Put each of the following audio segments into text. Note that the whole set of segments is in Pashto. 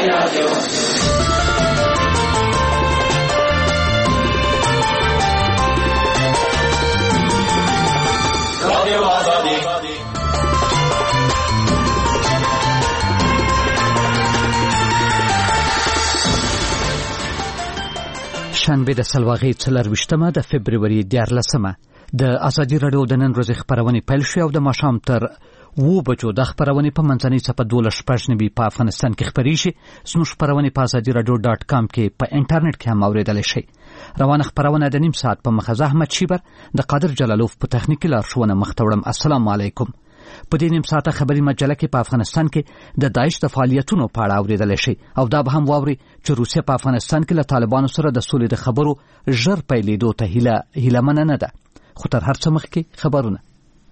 شنبه د سلواغې 24 د فبروري 14 د ازادي رادیو د نن ورځې خبرونه پیل شوې او د ماښام تر 2 بجو د خبرونه په منځنۍ صفحه 12 په افغانستان کې خبرېږي. زموږ خبرونه په azadiradio.com کې په انټرنیټ کې هم اوریدل شي. روانه خبرونه د نیم ساعت په مخه احمد شیبر د قادر جلالوف په تخنیکي لارښوونه مختوړم. السلام علیکم. په دې نیم ساعته خبري مجله کې په افغانستان کې د داعش د فعالیتونو په اړه اوریدل شي او دا به هم واوري چې روسیه په افغانستان کې له طالبانو سره د سولې د خبرو ژر پیلېدو ته هیله مننه نه ده. خو تر هر څه مخکې خبرونه.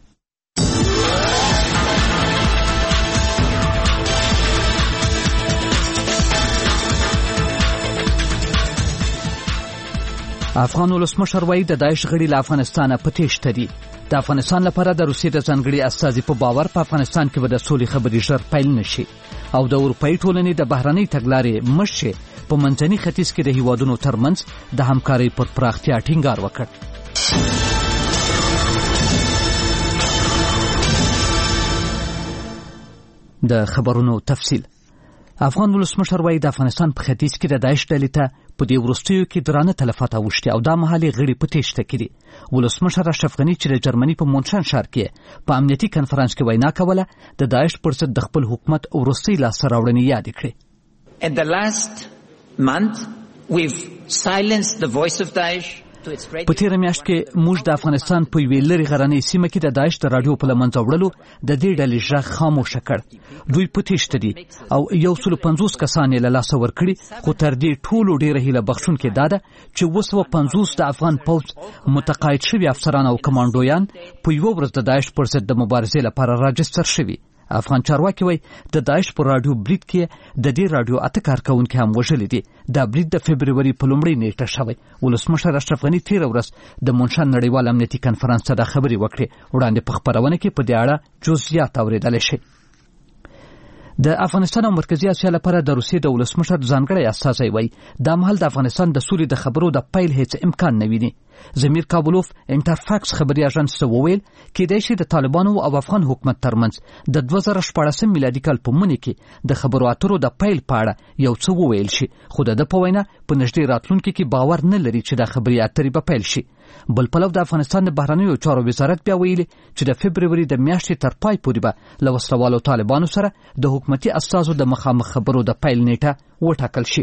افغان ولسمشر وایي د داعش غړي له افغانستانه په تېښته دي. د افغانستان لپاره د روسیې د ځانګړي استازي په باور په افغانستان کې به د سولې خبرې ژر پیل نشي او د اروپایي ټولنې د بهرنۍ تګلارې مشر په منځني ختیځ کې د هیوادونو ترمنځ د همکارۍ پر پراختیا ټینګار وکړ. د خبرونو تفصیل. افغان ولسمشر وایي د افغانستان په ختیځ کې د داعش ډلې ته په دې وروستیو کې درانه تلفات اوښتي او دا مهالې غړي په تېښته کې دي. ولسمشر اشرف غني چې د جرمني په مونشن ښار کې په امنیتي کنفرانس کې وینا کوله د داعش پر ضد د خپل حکومت وروستۍ لاسته راوړنې یادې کړې. In the last month we've silenced the voice of Daesh. په تیره میاشت کې موږ د افغانستان په یوې لرې غرنۍ سیمه کې د داعش د راډیو په له منځه وړلو د دې ډلې غږ خاموشه کړ. دوی په تېښته دي او 150 کسان یې له لاسه ورکړي. خو تر دې ټولو ډېره هیله بخښونکې دا ده چې 250 د افغان پوځ متقاعد شوي افسران او کمانډویان په یوه ورځ د داعش پر ضد د مبارزې لپاره راجستر شوي. افغان چارواکي وایي د داعش په راډیو برید کې د دې راډیو 8 کارکونکي هم وژلي دي. دا برید د فبروري په لومړۍ نیټه شوی. ولسمشر اشرف غني تېره ورځ د مونشن نړیوال امنیتي کنفرانس ته دا خبرې وکړې. وړاندې په خبرونه کې په دې اړه جزئیات اوریدلی شي. د افغانستان او مرکزی اسیا لپاره د روسیې د ولسمشر ځانګړی استازی وایي دا مهال د افغانستان د سولې د خبرو د پیل هیڅ امکان نه ویني. زمیر کابلوف انټرفاکس خبري اژانس ته وویل کېدای شي د طالبانو او افغان حکومت ترمنځ د 2014 میلادي کال په منځ کې د خبرو اترو د پیل په اړه یو څه وویل شي. خو د په وینا په نږدې راتلونکي کې باور نه لري چې د خبري اترې به پیل شي. بل پلو د افغانستان د بهرنیو چارو وزارت بیا ویلي چې د فبروري د میاشتې تر پای پورې به له وسلوالو طالبانو سره د حکومتي استازو د مخامخ خبرو د پیل نیټه وټاکل شي.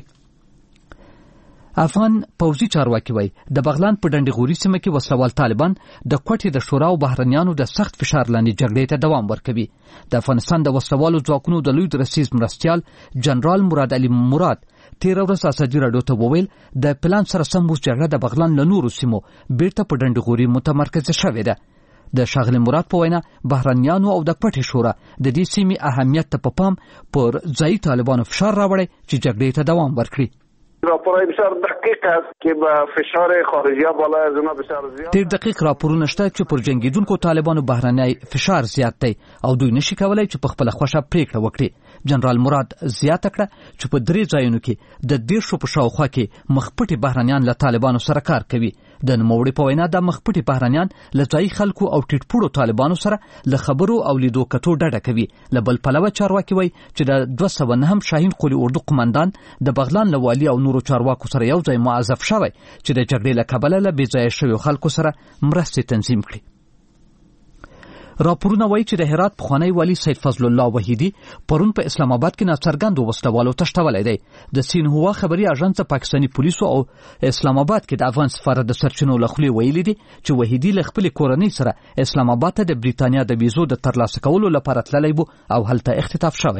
افغان پوځي چارواکي وایي د بغلان په ډنډ غوري سیمه کې وسلوال طالبان د کوټې د شورا او بهرنیانو د سخت فشار لاندې جګړې ته دوام ورکوي. د افغانستان د وسلوالو ځواکونو د لوی درسیز مرستیال جنرال مراد علي مراد تېره ورځ ازادي راډیو ته وویل د پلان سره سم اوس جګړه د بغلان له نورو سیمو بیرته په ډنډ غوري متمرکزه شوې ده. د ښاغلي مراد په وینا بهرنیانو او د کوټې شورا د دې سیمې اهمیت ته په پام پر ځایي طالبانو فشار راوړی چې جګړې ته دوام ورکړي. راپورای بسیار دقیق است که با فشار خارجی بالا از اونا بسیار زیاد. ډېر دقیق راپورونه شته چې پر جنگیدونکو طالبانو بهرنی فشار زیات دی او دوی نشي کولای چې په خپل خوښه پریکړه وکړي. جنرال مراد زیاته کړه چې په 3 ځایونو کې د 10 په شاوخوا کې مخپټي بهرنیان له طالبانو سره کار کوي. د نوموړي په وینا د مخپټي بهرنیان له ځایي خلکو او ټیټپوړو طالبانو سره له خبرو او لیدو کتو ډډه کوي. له بل پلوه چارواکي وایي چې د 209 شاهین قولي اردو قماندان د بغلان له والي او نورو چارواکو سره یو ځای معذب شوی چې د جګړې له کبله له بې ځایه شویو خلکو سره مرستې تنظیم کړي. راپورونه وایي چې د هرات پخوانی والي سید فضل الله وحیدي پرون په اسلام آباد کې ناڅرګندو وسلوالو تښتولی دی. د سین هوا خبري اژانس پاکستاني پولیسو او اسلام آباد کې د افغان سفارت د سرچینو له خولې ویلي دي چې وحیدي له خپلې کورنۍ سره اسلام آباد ته د بریتانیا د ویزو د ترلاسه کولو لپاره تللی و او هلته اختطاف شوی.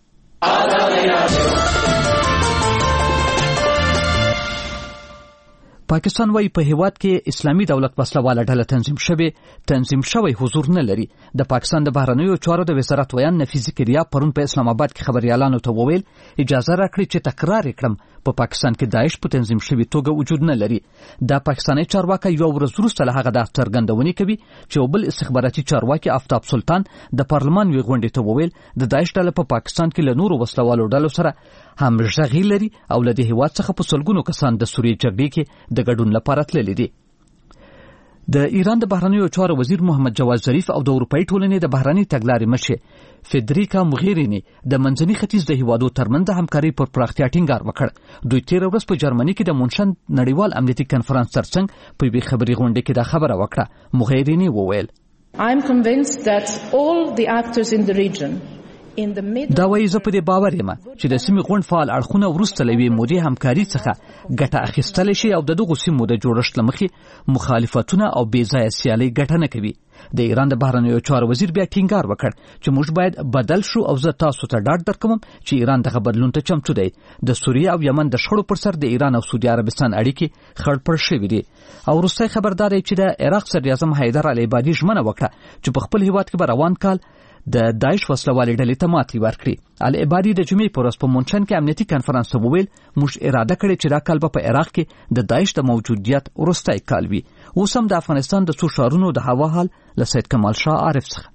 پاکستان وایي په هیواد کې اسلامي دولت وسلواله ډله تنظیم شوی حضور نه لري. د پاکستان د بهرنیو چارو د وزارت ویان نفیزي کریا پرون په اسلام آباد کې خبريالانو ته وویل اجازه راکړئ چې تکرار کړم په پاکستان کې داعش په تنظیم شوی توګه وجود نه لري. دا پاکستاني چارواکي یو ورځ وروسته له هغه د څرګندونې کوي چې یو بل استخباراتي چارواکي آفتاب سلطان د پارلمان وی غونډې ته وویل د داعش ډله په پاکستان کې له نورو وسلوالو ډلو سره همغږي لري او له دې هیواد څخه په سلګونو کسان د سوریې جګړې کې د ګډون لپاره تللي دي. د ایران د بهرنیو چارو وزیر محمد جواد ظریف او د اروپאי ټولنې د بهرنی تګلارې مشر فدریکا موغیرینی د منځني ختیځ د هیوادو ترمنځ د همکارۍ پر پراختیا ټینګار وکړ. دوی تیر ورځ په جرمني کې د مونشن نړیوال امنیتي کنفرانس ترڅنګ په یوې خبري غونډه کې دا خبره وکړه. موغیرینی وویل I am convinced that all the actors in the region دا وایي زه په دې باور یم چې د سیمې غونډ فعال اړخونه وروسته له یوې مودې همکاري څخه ګټه اخیستلی شي او د دغو سیمو د جوړښت له مخې مخالفتونه او بې ځایه سیالۍ ګټه نه کوي. د ایران د بهرنیو چارو وزیر بیا ټینګار وکړ چې موږ باید بدل شو او زه تاسو ته ډاډ درکوم چې ایران دغه بدلون ته چمتو دی. د سوریې او یمن د شخړو پر سر د ایران او سعودي عربستان اړیکې خړپړ شوي دي. او وروستی خبردار دی چې د عراق صدر اعظم حیدر العبادي ژمنه وکړه چې په خپل هیواد کې به روان کال د داعش وسلوالې ډلې ته ماتې ورکړي. العبادي د جمعې په ورځ په مونشن کې امنیتي کنفرانس ته وویل موږ اراده کړې چې دا کال به په عراق کې د داعش د موجودیت وروستی کال وي. اوس هم د افغانستان د څو ښارونو د هوا حال له سید کمال شاه عارف څخه.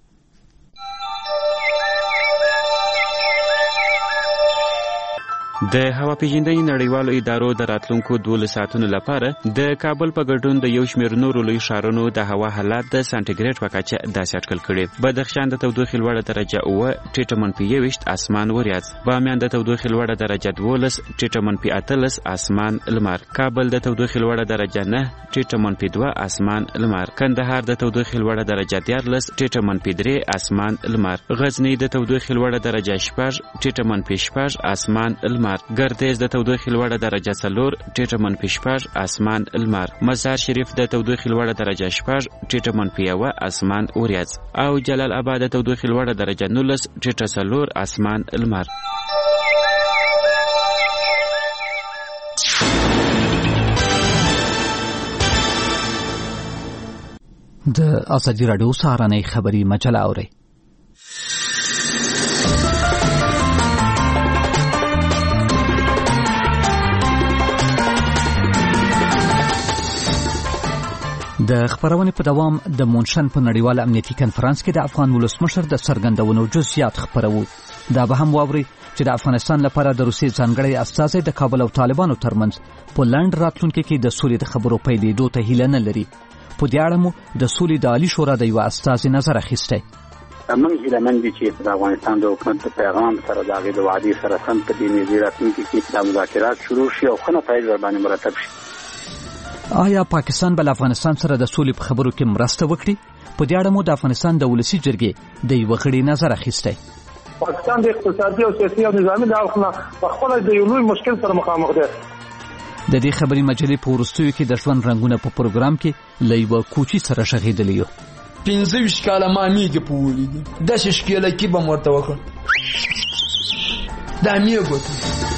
د هوا پیژندنې نړیوالو ادارو د راتلونکو 12 ساعتونو لپاره د کابل په ګډون د یو شمېر نورو لوی ښارونو د هوا حالات د سانټیګریډ په کچه داسې اټکل کړي. بدخشان د تودوخې لوړه درجه 9 ټیټه منفي 21 اسمان وریځ، بامیان د تودوخې لوړه درجه 12 ټیټه منفي 18 اسمان لمر، کابل د تودوخې لوړه درجه 9 ټیټه منفي 2 اسمان لمر، کندهار د تودوخې لوړه درجه 13 ټیټه منفي 3 اسمان لمر، غزنی د تودوخې لوړه درجه 6 ټیټه منفي 6 اسمان لمر، ګردیز د تودوخې لوړه درجه 4 ټیټه منفي 6 اسمان لمر، مزار شریف د تودوخې لوړه درجه 6 ټیټه منفي 1 اسمان وریځ، او جلال آباد د تودوخې لوړه درجه 19 ټیټه 4 اسمان لمر. د ازادي راډیو سهارنۍ خبري مجله اورئ. د خبرونې په دوام د مونشن په نړیوال امنیتي کنفرانس کې د افغان ولسمشر د څرګندونو جزئیات خبرو. دا به هم واوري چې د افغانستان لپاره د روسیې ځانګړی استازی د کابل او طالبانو ترمنځ په لنډ راتلونکي کې د سولې د خبرو پیلېدو ته هیله نه لري. په دې اړه مو د سولې د عالی شورا د یو استازي نظر اخیستی. موږ هیلهمند دي چې د افغانستان د حکومت د پیغام سره د هغې د وعدې سره سم په دې نږدې راتلونکي کې د مذاکرات شروع شي او ښه نتایج ورباندې مرتب شي. آیا پاکستان به افغانستان سره د سولې په خبرو کې مرسته وکړي؟ په دې اړه مو د افغانستان د ولسی جرګې د یو غړي نظر اخیستی. پاکستان د اقتصادي او سیاسي او نظامي اړخونو په خپل د یو لوی مشکل سره مخامخ دی. د دې خبري مجلې په وروستیو کې د ژوند رنګونه په پروګرام کې له یوه کوچي سره شغېدلی یو. 15 کاله ما میږي په ولیدي داسې ښکېله کې به م ورته وکړم دا میږو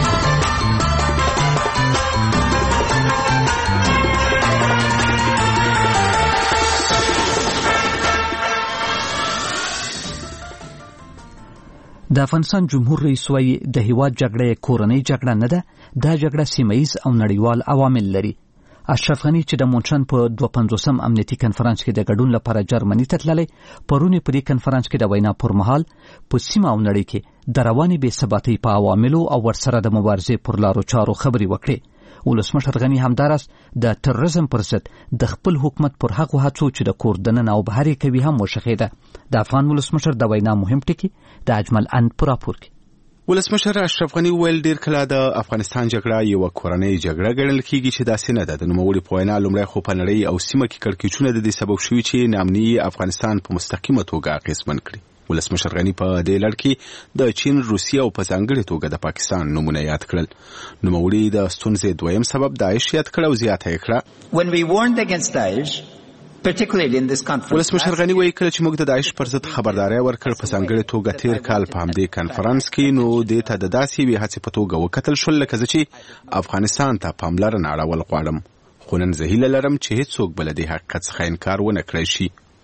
د افغانستان جمهور رئیس وایي د هیواد جګړه کورنۍ جګړه نه ده، دا جګړه سیمه‌ایز او نړیوال عوامل لري. اشرف غنی چې د مونشن په 52م امنیتي کنفرانس کې د ګډون لپاره جرمني ته تللی، پرون په دې کنفرانس کې د وینا پر مهال په سیمه او نړۍ کې د روانې بې ثباتۍ په عواملو او ورسره د مبارزې پر لارو چارو خبرې وکړې. ولسمشر غنی همداراز د تروریزم پر ضد د خپل حکومت پر هغو هڅو چې د کور دننه او بهرې کوي هم وشخېده. د افغان ولسمشر د وینا مهم ټکي د اجمل اند په راپور کې. ولسمشر اشرف غنی ویل ډیر کله د افغانستان جګړه یو کورنۍ جګړه ګڼل کیږي چې داسې نه ده. د نوموړي په وینا لومړی خو په نړۍ او سیمه کې کړکېچونه د دې سبب شوي چې ناامني افغانستان په مستقیمه توګه اغېزمن کړي. ولسمشر غنی په دې لړ کې د چین، روسیې او په ځانګړې توګه د پاکستان نومونه یاد کړل. نوموړي د ستونزې دویم سبب داعش یاد کړ او زیاته یې کړه. When we warned against Daesh, particularly in this conference, ولسمشر غنی وایي کله چې موږ د داعش پر ضد خبرداري ورکړ په ځانګړې توګه تیر کال په همدې کنفرانس کې، نو دې ته د داسې یوې هڅې په توګه وکتل شول لکه زه چې افغانستان ته پاملرنه اړول غواړم، خو نن زه هیله لرم چې هیڅوک به له دې حقیقت څخه انکار ونه کړی شي.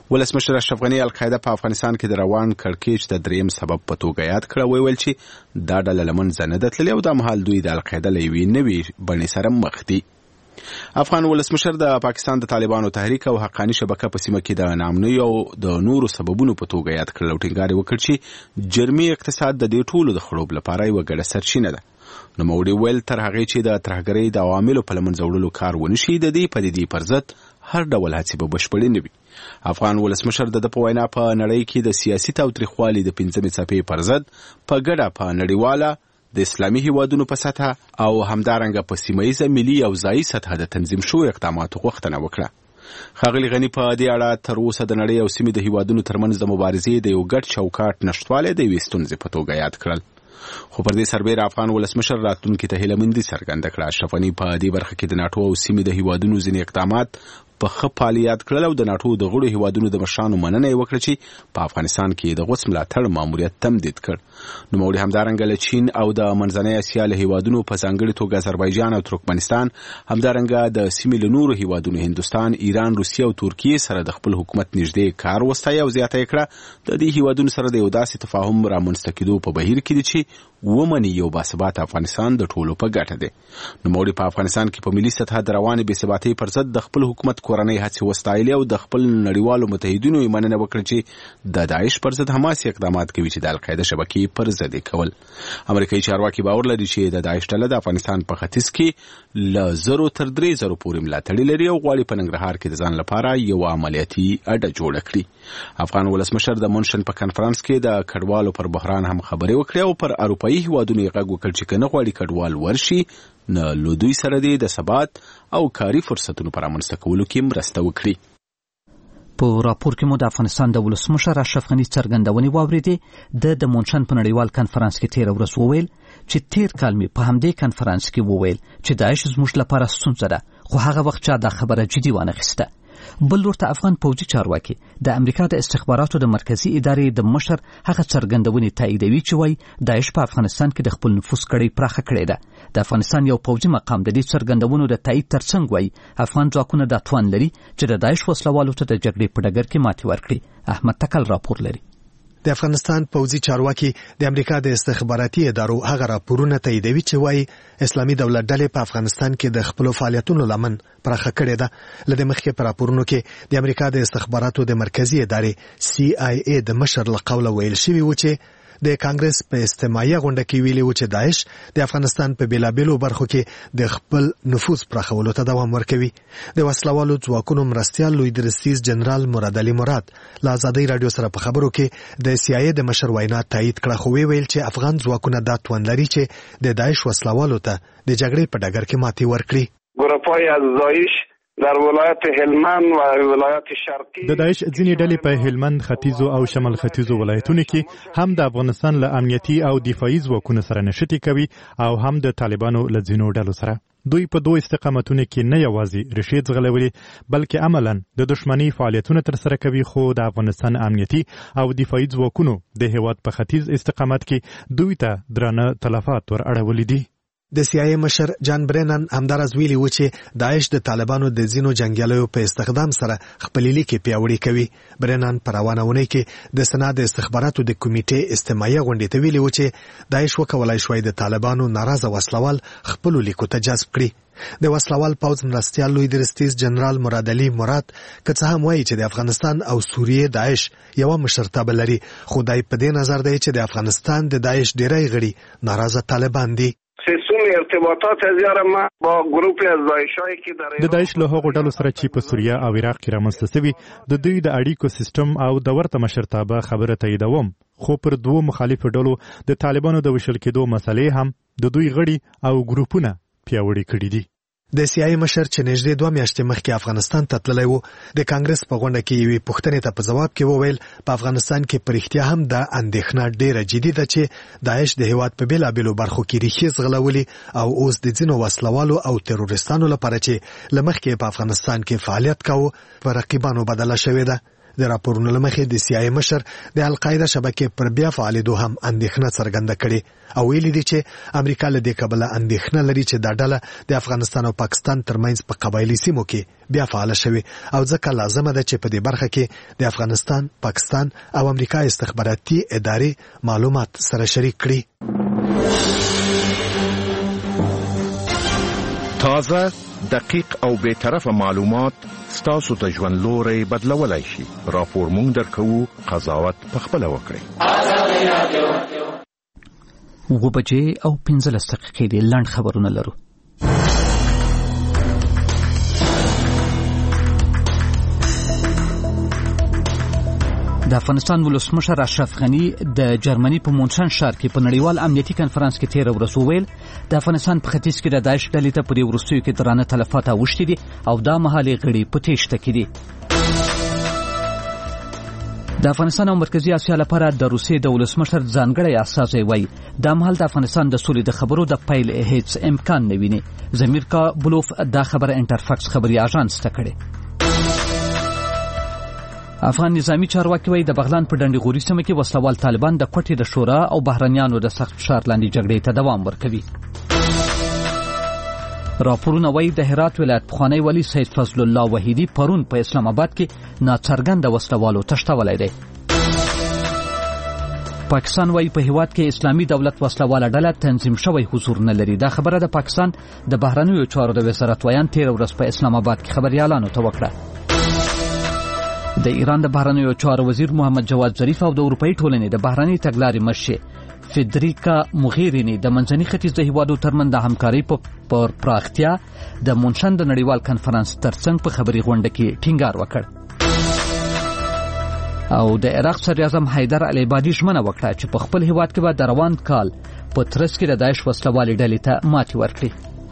ولسمشر اشرف غنی القاعده په افغانستان کې د روان کړکېچ د دریم سبب په توګه یاد کړ، ویل چې دا ډله لمنځه نه ده تللې او د مهال دوی د القاعده له یوې نوې بڼې سره مخ دي. افغان ولسمشر د پاکستان د طالبانو تحریک او حقانی شبکه په سیمه کې د نامنوي او د نورو سببونو په توګه یاد کړل او ټینګار وکړ چې جرمي اقتصاد د دې ټولو د خړوب لپاره یو ګډه سرچینه ده. نو موړي ویل تر هغه چې د ترهګرۍ د عواملو په لمنځه وړلو کار ونشي د دې پدیدې پر ضد هر ډول هڅې به بشپړې نه وي. افغان ولسمشر د په وینا په نړۍ کې د سیاسي تاوتریخوالي د 15 څپې پر ضد په ګډه په نړیواله د اسلامي هیوادونو په سطح او همدارنګه په سیمه‌ییزه ملي او ځایي سطح د تنظیم شوو اقداماتو غوښتنه وکړه. ښاغلي غني په دې اړه تر اوسه د نړۍ او سیمې د هیوادونو ترمنځ د مبارزې د یو ګډ چوکاټ نشټوالی د یوې ستونزې په توګه یاد کړل. خو پر دې سربېره افغان ولسمشر راتلونکي ته هیلهمندي څرګنده کړه. اشرف غني په دې برخه کې د ناټو او سیمې د هیوادونو ځینې اقدامات په ښه فعالیت کړل او د ناټو د غړو هیوادونو د مشرانو مننه یې وکړه چې په افغانستان کې د غوڅ ملاتړ ماموریت تمدید کړ. نوموړي همدارنګه له چین او د منځنۍ اسیا له هیوادونو په ځانګړي توګه آذربایجان او ترکمنستان همدارنګه د سیمې له نورو هیوادونو هندوستان، ایران، روسیه او ترکیې سره د خپل حکومت نږدې کار وستایه او زیاته یې کړه د دې هیوادونو سره د یو داسې تفاهم رامنځته کېدو په بهیر کې دي چې ومني یو باثباته افغانستان د ټولو په ګټه دی. نوموړي په افغانستان کې په ملي سطح د روانې بې ثباتۍ پر ضد د خپل حکومت کورنۍ هڅې وستایلې او د خپل نړیوالو متحدینو یې مننه وکړه چې د داعش پر ضد حماسي اقدامات کوي چې د القاعده شبکې پر ضد یې کول. امریکایي چارواکي باور لري چې د داعش ډله د افغانستان په ختیځ کې له 0 تر 3 زره پورې ملاتړي لري او غواړي په ننګرهار کې د ځان لپاره یو عملیاتي اډه جوړه کړي. افغان ولسمشر د منشن په کنفرانس کې د کډوالو پر بحران هم خبرې وکړې او پر اروپایي هیوادونو یې غږ وکړ چې کنه غواړي کډوال ورشي نه له دوی سره د ثبات او کاري فرصتونو پر رامنځته کولو کې مرسته وکړي. په راپور کې مو د افغانستان د ولسمشر اشرف غني څرګندونې واورېدې. د منشن په نړیوال کنفرانس کې تیر ورځ وویل چې تیر کال می په همدې کنفرانس کې وویل چې داعش زموږ لپاره ستونزه ده، خو هغه وخت چا دا خبره جدي وانه خسته. بل ورته افغان پوځي چارواکي د امریکا د استخباراتو د مرکزی ادارې د مشر هغه څرګندونې تاییدوي چې وایي داعش په افغانستان کې د خپل نفوذ کړۍ پراخه کړې ده. د افغانستان یو پوځي مقام د دې څرګندونو د تایید ترڅنګ وایي افغان ځواکونه دا توان لري چې د داعش وسلوالو ته د جګړې په ډګر کې ماتې ورکړي. احمد تکل راپور لري. د افغانستان پوځي چارواکي د امریکا د استخباراتي ادارو هغه راپورونه تاییدوي چې وایي اسلامي دولت ډلې په افغانستان کې د خپل فعالیتونو لمن پراخه کړې ده. لدې مخکې په راپورونو کې د امریکا د استخباراتو د مرکزی ادارې CIA د مشر له قوله ویل شوی و چې د کانګرس په استماعي غونډه کې ویلي و چې داعش د افغانستان په بیلابېلو برخو کې د خپل نفوذ پراخولو ته دوام ورکوي. د وسلوالو ځواکونو مرستیال لوی درستیز جنرال مراد علي مراد له ازادۍ رادیو سره په خبرو کې د CIA د مشر وینا تایید کړه، خو ویل چې افغان ځواکونه دا توان لري چې د داعش وسلوالو ته د جګړې په ډګر کې ماتې ورکړي. گروه‌های از داعش در ولایت هلمند و ولایت شرقی د داعش ځینې ډلې په هلمند، ختیځو او شمال ختیځو ولایتونو کې هم د افغانستان له امنیتي او دفاعي ځواکونو سره نښتې کوي او هم د طالبانو له ځینو ډلو سره. دوی په دوه استقامتونو کې نه یوازې ریښې ځغلولي بلکې عملاً د دښمنۍ فعالیتونه ترسره کوي، خو د افغانستان امنیتي او دفاعي ځواکونو د هیواد په ختیځ استقامت کې دوی ته درانه تلفات ور اړولي دي. د CIA مشر جان برینن همدارز ویلي و چې داعش د طالبانو د ځینو جنګیالیو په استخدام سره خپل لیکې پیاوړي کوي. برینن په روانه اونۍ کې د سنا د استخباراتو د کمیټې استماعي غونډې ته ویلي و چې داعش وکولای شوی د طالبانو ناراضه وسلوال خپل لیکو ته جذب کړي. د وسلوال پوځ مرستیال لوی درستیز جنرال مراد علي مراد که څه هم وایي چې د افغانستان او سوریې داعش یو مشرتابه لري، خو دای په دې نظر دی چې د افغانستان د داعش ډیری غړي ناراضه طالبان دي. ارتباطات زیاره ما با گروپ از داعشای که در د داعش له هغو ډلو سره چې په سوریه او عراق کې رامنځته شوي د دوی د اړیکو سیستم او د ورته مشرتابه خبره تاییدوم، خو پر دوه مخالفو ډلو د طالبانو د وشل کېدو مسلې هم د دوی غړي او ګروپونه پیاوړي کړي دي. د CIA مشر چې نږدې 2 میاشتې مخکې افغانستان ته تللی و د کانګرس په غونډه کې یوې پوښتنې ته په جواب کې وویل په افغانستان کې پر احتیا هم د اندېښنه ډیره جدي ده چې داعش د هیواد په بیلابېلو برخو کې ریښې ځغلولي او اوس د ځینو وسلوالو او تروریستانو لپاره چې له مخکې په افغانستان کې فعالیت کاوه په رقیبانو بدله شوې ده. د راپورونو لمخې د CIA مشر د القاعده شبکې پر بیا فعالیدو هم اندېښنه څرګنده کړې او ویلي دي چې امریکا له دې کبله اندېښنه لري چې دا ډله د افغانستان او پاکستان ترمنځ په قبایلي سیمو کې بیا فعاله شوي او ځکه لازمه ده چې په دې برخه کې د افغانستان، پاکستان او امریکا استخباراتي ادارې معلومات سره شریک کړي. تازه، دقیق او بی‌طرفه معلومات ستاسو ته ژوند لوري بدلولای شي. راپور مونږ درکوو، قضاوت پخپله وکړئ. 7:15 د لند خبرونه لرو. د افغانستان ولسمشر اشرف غنی د جرمني په مونشن ښار کې په نړیوال امنیتي کنفرانس کې 13 ورځې ویل د افغانستان په ختیځ کې د داعش ډلې ته په ورستیو کې درانه تلفات اوښتي دي او دا مهالي غړي په تېښته کې دي. د افغانستان او مرکزی اسیا لپاره د روسیې د ولسمشر ځانګړی استازی وایي د مهال د افغانستان د سولې د خبرو د پیل هیڅ امکان نه ویني. زمیر کابلوف دا خبره انټرفاکس خبري اژانس ته کړې. افغان نظامی چارواکي وایي د بغلان په ډنډي غوري سیمه کې وسلوال طالبان د کوټې د شورا او بهرنیانو د سخت فشار لاندې جګړې ته دوام ورکوي. راپورونه وایي د هرات ولایت پخوانی ولی سید فضل الله وحیدی پرون په اسلام آباد کې ناڅرګنده وسلوالو تښتولی دی. پاکستان وایي په هیواد کې اسلامي دولت وسلواله ډله تنظیم شوی حضور نه لري. دا خبره د پاکستان د بهرنیو چارو د وزارت ویان 13 ورځ په اسلام آباد کې خبريالانو ته وکړه. د ایران د بهرنیو چارو وزیر محمد جواد ظریف او د اروپאי ټولنې د بهرنی تګلارې مشر فدریکا موغیرینی د منځني ختیځ د هیوادو ترمنځ د همکارۍ په پراختیا د مونشن د نړیوال کنفرانس ترڅنګ په خبري غونډه کې ټینګار وکړ. او د عراق صدر اعظم حیدر العبادي ژمنه وکړه چې په خپل هیواد کې به د روان کال په ترڅ کې د داعش وسلوالې ډلې ته ماتې ورکړي.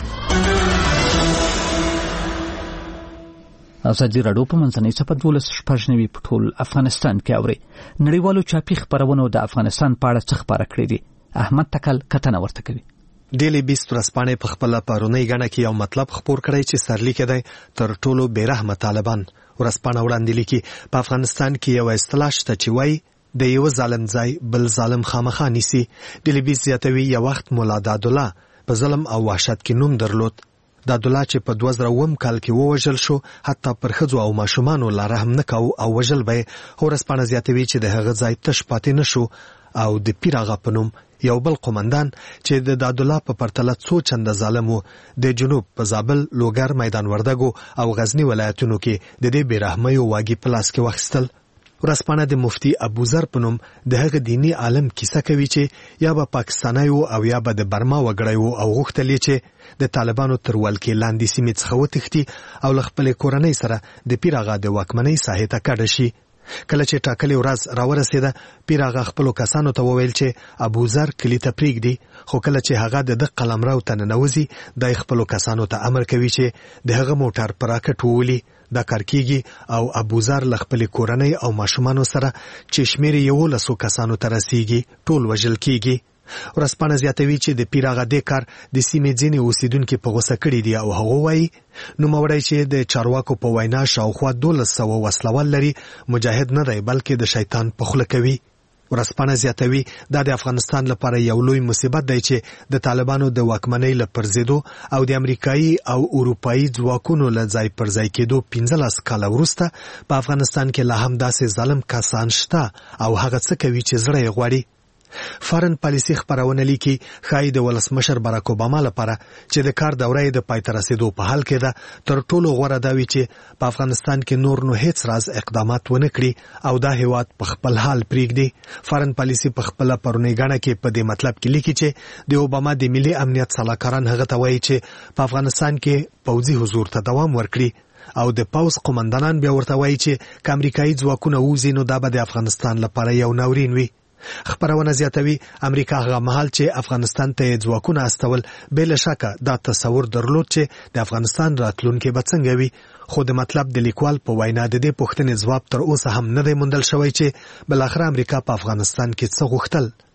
ازادي راډیو په منځنۍ صفحه 12 په ټول افغانستان کې اوري. نړیوالو چاپی خبرونو د افغانستان په اړه څه خبره کړې دي. احمد تکل کتنه ورته کوي. ډیلی 20 ورځپاڼې په خپل پرونی غاڼه کې یو مطلب خبر کړی چې سرلیک دی تر ټولو بیرحمه طالبان. ورځپاڼه وړاندې لیکي په افغانستان کې یو اصطلاح شته چې وایي د یو ظالم ځای بل ظالم خامخا نیسي. ډیلی 20 زیاتوي یو وخت مولا دادالله په ظلم او وحشت کې نوم درلود. دادالله چې په 2000 کال کې ووژل شو حتی پر ښځو او ماشومانو لا رحم نه کاوه او وژل به یې. ورځپاڼه زیاتوي چې د هغه ځای تش پاتې نه شو او د پیر آغا په نوم یو بل قومندان چې د دادالله په پرتله څو چنده ظالم و د جنوب په زابل، لوګر، میدان وردګو او غزنی ولایتونو کې د دې بیرحمیو واګي په لاس کې واخیستل. ورځپاڼه د مفتی ابوذر په نوم د هغه دینی عالم کیسه کوي چې یا به پاکستانی وو او یا به د برما وګړی وو او غوښتل چې د طالبانو تر ولکې لاندې سیمې څخه وتښتي او له خپلې کورنۍ سره د پیر آغا د واکمنۍ ساحې ته کډه شي. کله چې ټاکلې ورځ راورسېده پیر آغا خپلو کسانو ته وویل چې ابوذر کلي ته پرېږدي، خو کله چې هغه د قلمرو ته ننوځي دی خپلو کسانو ته امر کوي چې د هغه موټر په راکټ وولي. دا کار کیږي او ابوذر له خپلې کورنۍ او ماشومانو سره چې شمېر یې 11 کسانو ته رسیږي ټول وژل کیږي. ورځپاڼه زیاتوي چې د پیر آغا دې کار د سیمې ځینې اوسیدونکو په غوسه کړي دي او هغه وایي نوموړی چې د چارواکو په وینا شاوخوا 1200 وسلوال لري مجاهد نه دی بلکې د شیطان په خوله کوي. ورځپاڼه زیاتوي دا د افغانستان لپاره یو لوی مصیبت دی چې د طالبانو د واکمنۍ له پرځېدو او د امریکایي او اروپایي ځواکونو له ځای پر ځای کېدو 15 کاله وروسته په افغانستان کې لا هم داسې ظالم کسان شته او هغه څه کوي چې زړه یې غواړي. فارن پالیسي خبرونه لیکي ښایي د ولسمشر باراک اوباما لپاره چې د کار دوره د پای ته رسیدو په حال کې ده تر ټولو غوره دا وي چې په افغانستان کې نور نو هیڅ راز اقدامات ونه کړي او دا هیواد په خپل حال پرېږدي. فارن پالیسي په خپل پرونی غاڼه کې په دې مطلب کې لیکي چې د اوباما د ملي امنیت صلاحکاران هغه ته وایي چې په افغانستان کې پوځي حضور ته دوام ورکړي او د پوځ قومندانان بیا ورته وایي چې امریکایي ځواکونه ووځي نو دا به د افغانستان لپاره یو ناورین وي. خبرونه زیاتوي امریکا هغه مهال چې افغانستان ته ځواکونه استول بل شکه دا تصور درلود چې د افغانستان راتلونکي به څنګه وي، خو د مطلب د لیکوال په وینا د دې پوښتنې ځواب تر اوسه هم نه دی موندل شوی چې بل اخر امریکا په افغانستان کې څه غوښتل.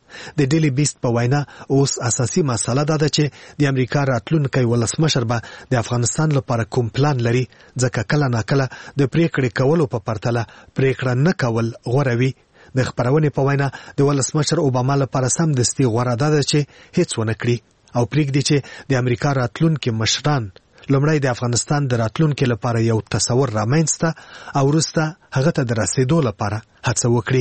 د ډیلی بیست په وینا اوس اساسي مسله ده چې د امریکا راتلونکي ولسمشر به د افغانستان لپاره کوم پلان لري، ځکه کله ناکله د پریکړې کولو په پرتله پریکړه نه کول غوره وي. د خبرونې په وینا د ولسمشر اوباما لپاره سمدستي غوره ده چې هیڅ ونه کړي او پریږدي چې د امریکا راتلونکي مشران لومړی د افغانستان د راتلونکي لپاره یو تصور رامنځته او وروسته هغه ته د رسیدو لپاره هڅه وکړي.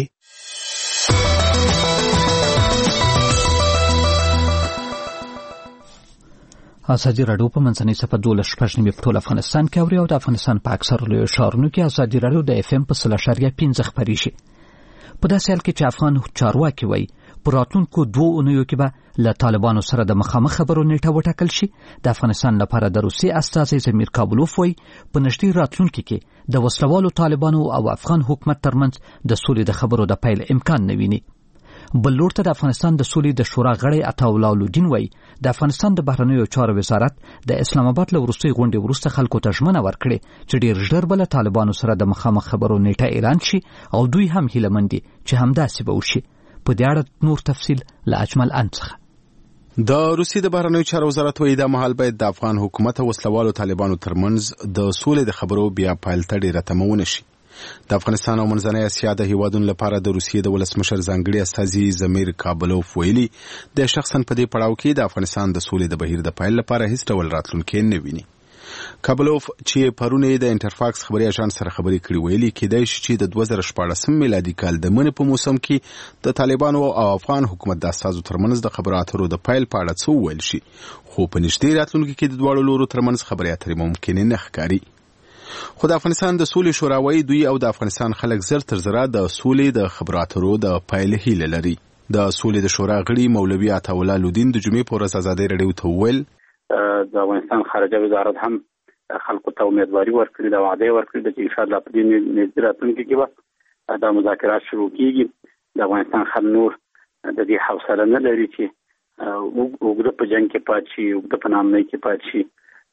ازادي راډیو په منځنۍ صفحه 12 په ټول افغانستان کې اوري او د افغانستان په اکثر لویو ښارونو کې ازادي راډیو د FM په 0.5 خپرېږي. په داسې حال کې چې افغان چارواکي وایي په راتلونکو 2 اونیو کې به له طالبانو سره د مخامخ خبرو نیټه وټاکل شي. د افغانستان لپاره د روسي استازي زمیر کابلوف وایي په نږدې راتلونکي کې د وسلوالو طالبانو او افغان حکومت ترمنځ د سولې د خبرو د پیل امکان نه ویني. بل لور ته د افغانستان د سولې د شورا غړی عطاالله الدین وایي د افغانستان د بهرنیو چارو وزارت د اسلام آباد له وروستۍ غونډې وروسته خلکو ته ژمنه ورکړې چې ډېر ژر به له طالبانو سره د مخامخ خبرو نیټه اعلان شي او دوی هم هیله مند دي چې همداسې به وشي. په دې اړه نور تفصیل له اجمل ان څخه. د روسیې د بهرنیو چارو وزارت وایي دا مهال باید د افغان حکومت او وسلوالو طالبانو ترمنځ د سولې د خبرو بیا پیل ته ډېره تمه ونه شي. د افغانستان او منځنۍ اسیا د هیوادونو لپاره د روسیې د ولسمشر ځانګړي استازي زمیر کابلوف ویلي د شخصا په دې پړاو کې د افغانستان د سولې د بهیر د پیل لپاره هیڅ ډول راتلونکی نه ویني. کابلوف چې پرونه د انټرفاکس خبري اژانس سره خبرې کړې ویلي کېدای شي چې د 2014 میلادي کال د منې په موسم کې د طالبانو او افغان حکومت د استازو ترمنځ د خبرو اترو د پیل په اړه څه وویل شي، خو په نږدې راتلونکي کې د دواړو لورو ترمنځ خبرې اترې ممکن نه ښکاري. خو د افغانستان د سولې شورا وایي دوی او د افغانستان خلک زر تر زره د سولې د خبرو اترو د پیل هیله لري. د سولې د شورا غړي مولوي عطاالله الدین د جمعې په ورځ ازادي راډیو ته وویل د افغانستان خارجه وزارت هم خلکو ته امیدواري ورکړي، د وعده ورکړي چې ان شاء الله په دې نږدې راتلونکي کې به دا مذاکرات شروع کیږي. د افغانستان خلک نور د دې حوصله نه لري چې وګړه په جنگ کې پات شي، وګړه په نامنۍ کې پات شي.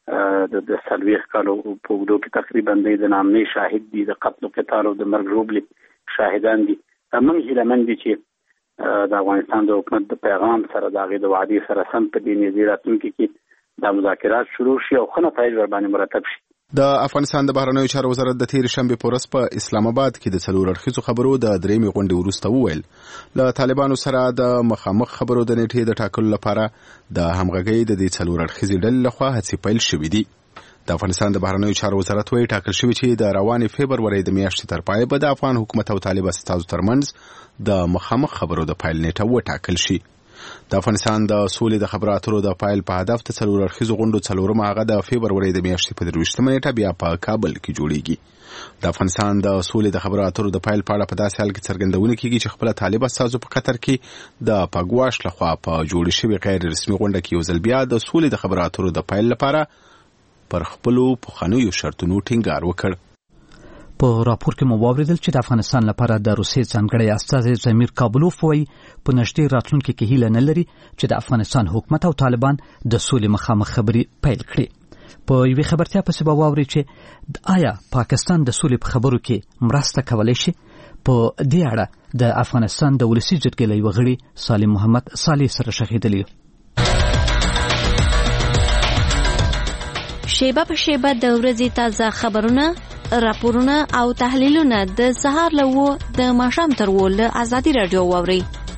د سلويخ کالو په وګړو کې تقریبا د نامنۍ شاهد دي، د قتل او قتال او د مرګ ژوبلې شاهدان دي. موږ هیله مند دي چې د افغانستان د حکومت د پیغام سره د هغې د وعدې سره سم په دې نږدې راتلونکي کې دا مذاکرات شروع شي او ښه نتایج ورباندې مرتب شي. د افغانستان د بهرنیو چارو وزارت د تیر شنبه په ورځ په اسلام آباد کې د څلور اړخیزو خبرو د درېمې غونډې وروسته وویل له طالبانو سره د مخامخ خبرو د نیټې د ټاکلو لپاره د همغږۍ د دې څلور اړخیزې ډلې لخوا هڅې پیل شوې دي. د افغانستان د بهرنیو چارو وزارت وایي ټاکل شوی چې د روانې فبرورۍ د میاشتې تر پایه به د افغان حکومت او طالب استازو ترمنځ د مخامخ خبرو د پیل نیټه وټاکل شي. د افغانستان د سولې د خبرو اترو د پیل په هدف د څلور اړخیزو غونډو څلورمه هغه د فبرورۍ د میاشتې په 23 نیټه بیا په کابل کې جوړیږي. د افغانستان د سولې د خبرو اترو د پیل په اړه په داسې حال کې څرګندونه کیږي چې خپل طالب استازو په قطر کې د پګواش لخوا په جوړ شوی غیر رسمي غونډه کې یو ځل بیا د سولې د خبرو اترو د پیل لپاره پر خپلو پخوانیو شرطونو ټینګار وکړ. په راپور کې مو واوریدل چې د افغانستان لپاره د روسیې ځانګړی استازی زمیر کابلوف وایي په نږدې راتلونکي کې هیله نه لري چې د افغانستان حکومت او طالبان د سولې مخامخ خبرې پیل کړي. په یوې خبرتیا پسې به واوري چې آیا پاکستان د سولې په خبرو کې مرسته کولی شي. په دې اړه د افغانستان د ولسي جرګې له یوه غړي سالم محمد صالح سره شخیدلی. شیبه په شیبه د ورځې تازه خبرونه، راپورونه او تحلیلونه د سهار له 9 د ماښام تر 10 له ازادي راډیو واوري.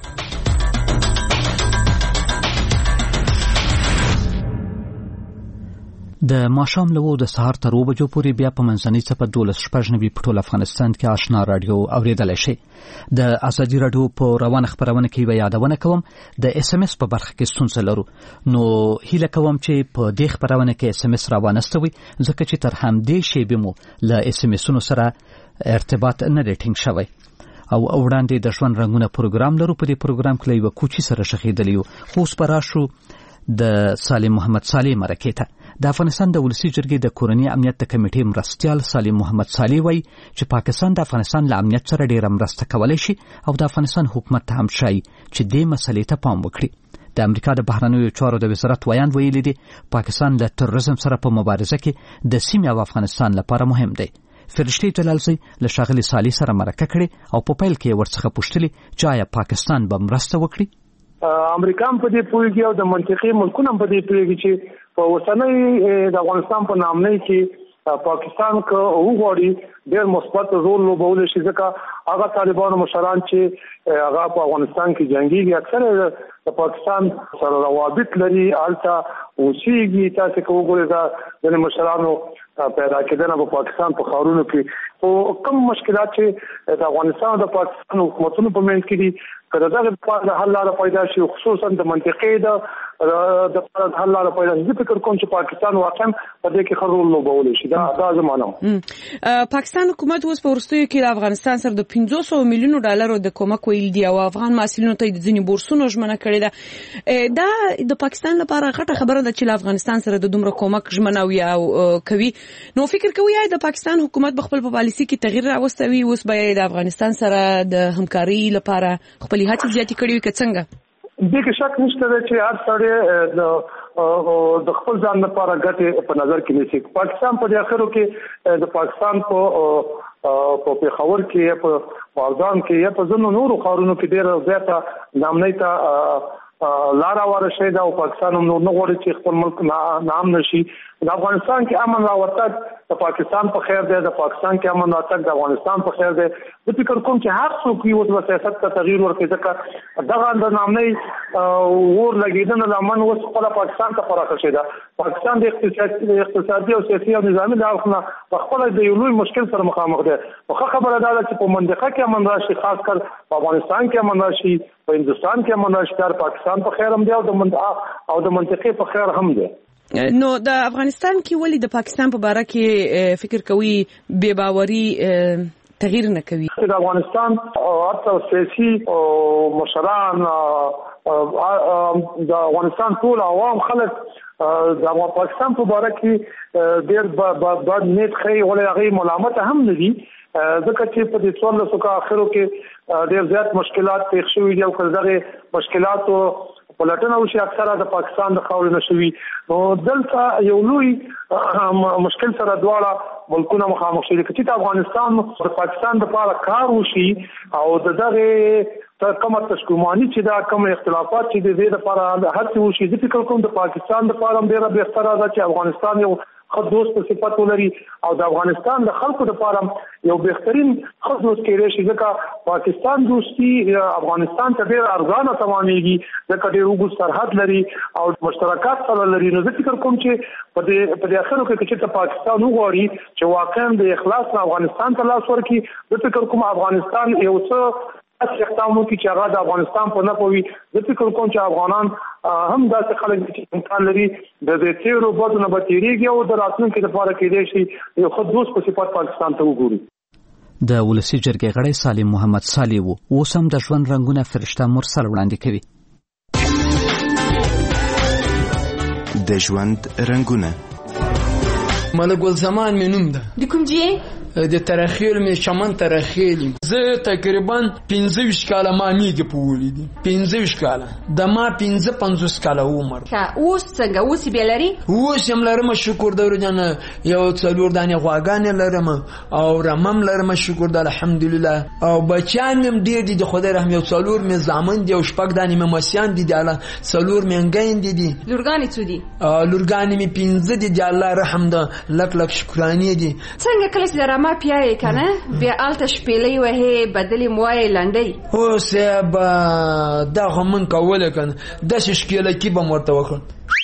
د ماښام له 9 د سهار تر 10 بجو پورې بیا په منځنۍ صفحه 12 په ټول افغانستان کې آشنا راډیو اوریدلای شي. د ازادي راډیو په روانه خبرونه کې وی یادونه کوم د اس ام اس په برخه کې ستونزه لرو، نو هیله کوم چې په دې خبرونه کې اس ام اس راوانستوي ځکه چې تر همدې شی به مو له اس ام اسونو سره ارتباط نه ریټینګ شوی. او وړاندې د ژوند رنگونه پروګرام لرو. په دې پروګرام کې یو کوچی سره شخیدلی خو سپاراشو د سالم محمد صالح مرکه ته. د افغانستان د ولسي جرګې د کورنۍ امنیت د کمیټې مرستیال سالم محمد صالح وایي چې پاکستان د افغانستان له امنیت سره ډېره مرسته کولی شي او د افغانستان حکومت ته هم ښایي چې دې مسلې ته پام وکړي. د امریکا د بهرنیو چارو د وزارت ویان ویلي دی پاکستان له تروریزم سره په مبارزه کې د سیمې او افغانستان لپاره مهم دی. فرشتي جلالزی له ښاغلي صالح سره مرکه کړې او په پیل کې ورڅخه پوښتلي چې آیا پاکستان به مرسته وکړي. امریکا هم په دې پوهیږي او د منطقي ملکونو هم په دې پوهیږي چې په اوسنۍ د افغانستان په نامنۍ کې پاکستان که وغواړي ډېر مثبت رول لوبولی شي ځکه هغه طالبانو مشران چې هغه په افغانستان کې جنګېږي اکثره د پاکستان سره روابط لري هلته اوسېږي. تاسې که وګورئ دا ځینې مشرانو پیدا کېدنه په پاکستان په ښارونو کې خو کوم مشکلات چې د افغانستان او د پاکستان حکومتونو په منځ کې دي که د دغه لپاره د حل لاره پیدا شي خصوصا د منطقې د حل لاره پیدا شي. زه فکر کوم چې پاکستان واقعا په دې کې ښه رول لوبولی شي. دا زه منم. پاکستان حکومت اوس په وروستیو کې د افغانستان سره د 500 میلیونو ډالرو د کومک ویل دی او افغان محصلینو ته د ځینې بورسونو ژمنه کړې ده. دا د پاکستان لپاره غټه خبره ده چې افغانستان سره د دومره کومک ژمنه کوي. نو فکر کوي د پاکستان حکومت په خپل پالیسي کې تغییر راوستوي اوس به د افغانستان سره د همکاري لپاره خپل هڅې زیاتې کړې وي که څنګه؟ دې کې شک نشته دی چې هر سړی د خپل ځان لپاره ګټې په نظر کې نیسي. پاکستان په دې اخرو کې د پاکستان په پېښور کې په بازان کې یا په ځینو نورو ښارونو کې ډېره زیاته نامنۍ ته لاره واره شوې ده او پاکستان هم نور نه غواړي چې خپل ملک نام نشي. د افغانستان کې امن راوتګ د پاکستان په خیر دی، د پاکستان کې امن راوتګ د افغانستان په خیر دی. زه فکر کوم چې هر څوک یو د سیاست ته تغییر ورکړي ځکه دغه د نامنۍ اور لګېدنه د امن اوس خپله پاکستان ته پراخه شوې ده. پاکستان د اقتصادي او سیاسي او نظامي له اړخ نه په خپله د یو لوی مشکل سره مخامخ دی. خو ښه خبره دا ده چې په منطقه کې امن راشي، خاص کر په افغانستان کې امن راشي، په هندوستان کې امن راشي. دا پاکستان په خیر هم دی او د منطقې په خیر هم دی. نو د افغانستان کې ولې د پاکستان په باره کې فکر کوي بې باوري تغییر نه کوي؟ د افغانستان حتی سیاسي مشران د افغانستان ټول عوام خلک د پاکستان په باره کې ډېر بد نیت ښیي ولې هغوی ملامته هم نه دي ځکه چې په دې 1400 کا اخرو کې ډېر زیات مشکلات پیښ شوي دي او که دغه مشکلاتو پلټنه وشي اکثره د پاکستان د خاورې نه شوي. نو دلته یو لوی مشکل سره دواړه ملکونه مخامخ شوي. که چې افغانستان د پاکستان لپاره کار وشي او د دغه کومه تشکماني چې دا کوم اختلافات چې د دې لپاره هڅې وشي، زه فکر کوم د پاکستان لپاره هم ډېره بهتره ده چې افغانستان یو ښه دوست صفت ولري او د افغانستان د خلکو لپاره یو بهترین ښه دوست کېدای شي ځکه پاکستان دوستي افغانستان ته ډېر ارزانه تمامېږي ځکه ډېر اوږد سرحد لري او مشترکات سره لري. نو زه فکر کوم چې په دې اخرو کې چې پاکستان وغواړي چې واقعا د اخلاص نه افغانستان ته لاس ورکړي، زه فکر کوم افغانستان یو څه اقدام وکړي چې هغه د افغانستان په نفع وي. زه فکر کوم چې افغانان هم داسې خلک چې امکان لري د دې تیرو بدو نه به تېرېږي او د راتلونکي لپاره کېدای شي یو ښه دوست په صفت پاکستان ته وګوري. د ولسي جرګې غړی سالم محمد صالح و اوس هم د ژوند رنګونه فرشته مرسل وړاندې کوي. د ژوند رنګونه ملک ګلزمان مې نوم ده. د کوم ځای؟ د ترخیل مې چمن ترخیل. زه تقریبا 25 کاله ما میږي په ولیدي. 25 کاله د ما 55 کاله عمر. اوس څنګه؟ اوس بیا لري؟ اوس هم لرم شکر د ورجن یو 4 دانې غواګانې لرم او رمم لرم شکر د الحمدلله او بچان هم ډېر دي د خدای رحم. یو 4 مې زامن دي او 6 دانې مې مسیان دي د الله 4 مې انګین دي. لورګانې څو دي؟ لورګانې مې 15 دي د الله رحم ده لک لک شکرانې دي. څنګه کله چې ما پیای کنه بیا آلته شپېلې وهې بدلې موای لنډۍ او صاحب دا خو من کوله کنه د شکیله کی به مرته وکړ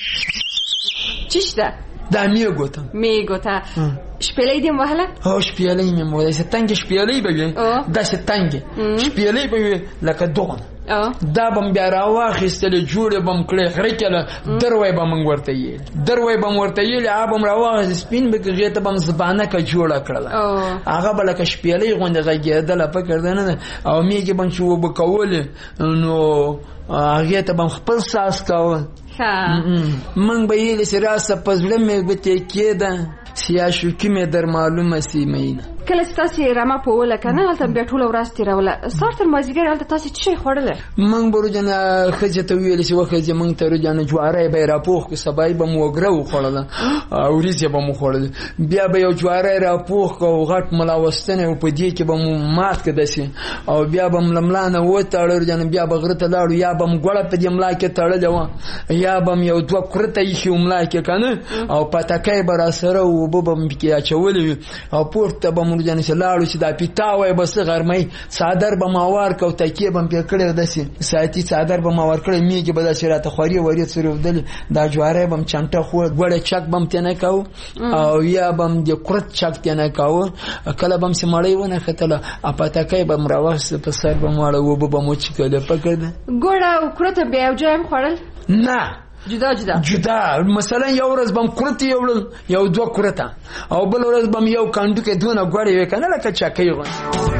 چیشته دا میګوتا شپېلې دې وهله او شپېلې مې موده ستنګ شپېلې به دا ستنګ شپېلې به لکه دوغه دا بم بیا راواخیستل جوړې بم کړې خرکله دروي بم ورته یې بم راواخ سپین به کې ته بم زبانه کا جوړه کړل هغه بل کا شپېلې غونډه غږېدل فکر نه او میګه بم شو وبکول نو هغه ته بم خپل ساس کاوه من به یې لسراسه پزله مې بته کېده سیاسو کې مې در معلومه سی مینه کله تاسو رمه په وله کنه هلته بیا ټول ورځ تیروله سار تر مازیګر هلته تاسو څه خوړل من برو جن خځه ته ویل چې وخت من ته جن جواره به را پوخ کو سبای به موګرو خوړل او ریزه به مو خوړل بیا به یو جواره را پوخ کو غټ ملاوستنه په دې کې به مو مات کدسي او بیا به ململانه و تاړو جن بیا به غرته لاړو یا به مګړه په دې ملا کې تړل و یا به یو دوه کرته یې ملا کې کنه او پټکای بر سره او به مې کې اچولې او پورته به مونږ جن لاړو چې دا پیتاوي بس غرمې صادر به ماوار کو تکیه به په کړه دسي ساتي صادر به ماوار کړه میږي به د شراته خوري وری سره ودل دا جواره بم چانټه خو ګړه چک بم تنه کو او یا بم د کرت چک تنه کو کله بم سمړې ونه ختله اپاتکای بم راوس په سر به ماړه و به مو چې کله پکړه ګړه او کرت بیا جام خورل نه جدا مثلا یو ورځ بم کرت یو دوه کرتا او بل ورځ بم یو کاندو کې دونه غوړې وکنه لکه چاکي غو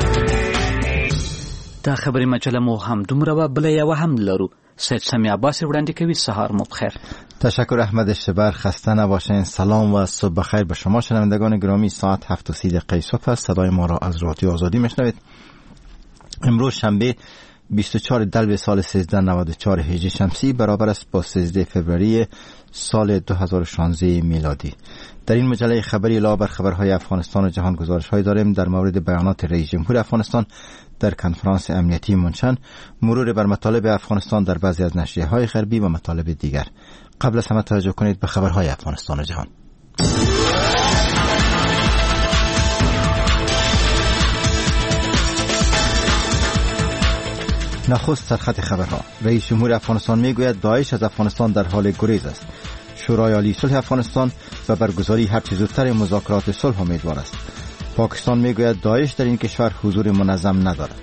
دا خبري مجله مو هم دومره بل یو هم لرو سید سمی عباس وړاندې کوي سهار مو بخیر. تشکر احمد اشتبر، خسته نباشین. سلام و صبح بخیر به شما شنوندگان گرامی. ساعت 7:30 صبح است. صدای ما را از رادیو آزادی میشنوید. امروز شنبه 24 دلو سال 1394 هجری شمسی برابر است با 13 فوریه سال 2016 میلادی. در این مجله خبری علاوه بر خبرهای افغانستان و جهان گزارش‌های داریم در مورد بیانات رئیس جمهور افغانستان در کنفرانس امنیتی مونشن، مرور بر مطالب افغانستان در بعضی از نشریه‌های غربی و مطالب دیگر. قبل از همه توجه کنید به خبرهای افغانستان و جهان. نخست سرخط خبرها. رئیس جمهور افغانستان میگوید داعش از افغانستان در حال گریز است. شورای عالی صلح افغانستان و برگزاری هرچه زودتر مذاکرات صلح امیدوار است. پاکستان میگوید داعش در این کشور حضور منظم ندارد.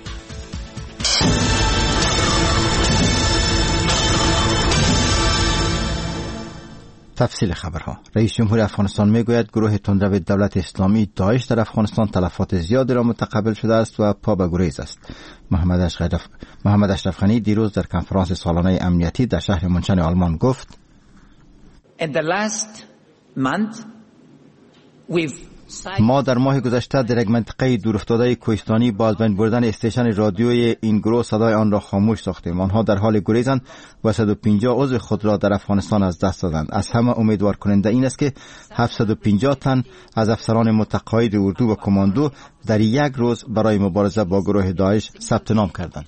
تفصیل خبرها. رئیس جمهور افغانستان میگوید گروه تندرو دولت اسلامی داعش در افغانستان تلفات زیادی را متقبل شده است و پا به گریز است. محمد اشرف غنی دیروز در کنفرانس سالانه امنیتی در شهر مونشن آلمان گفت: ما در ماه گذشته در یک منطقه دورافتاده کوهستانی با از بین بردن استیشن رادیوی این گروه صدای آن را خاموش ساختیم. آنها در حال گریزند و 150 عضو خود را در افغانستان از دست دادند. از همه امیدوار کننده این است که 750 تن از افسران متقاعد اردو و کماندو در یک روز برای مبارزه با گروه داعش ثبت نام کردند.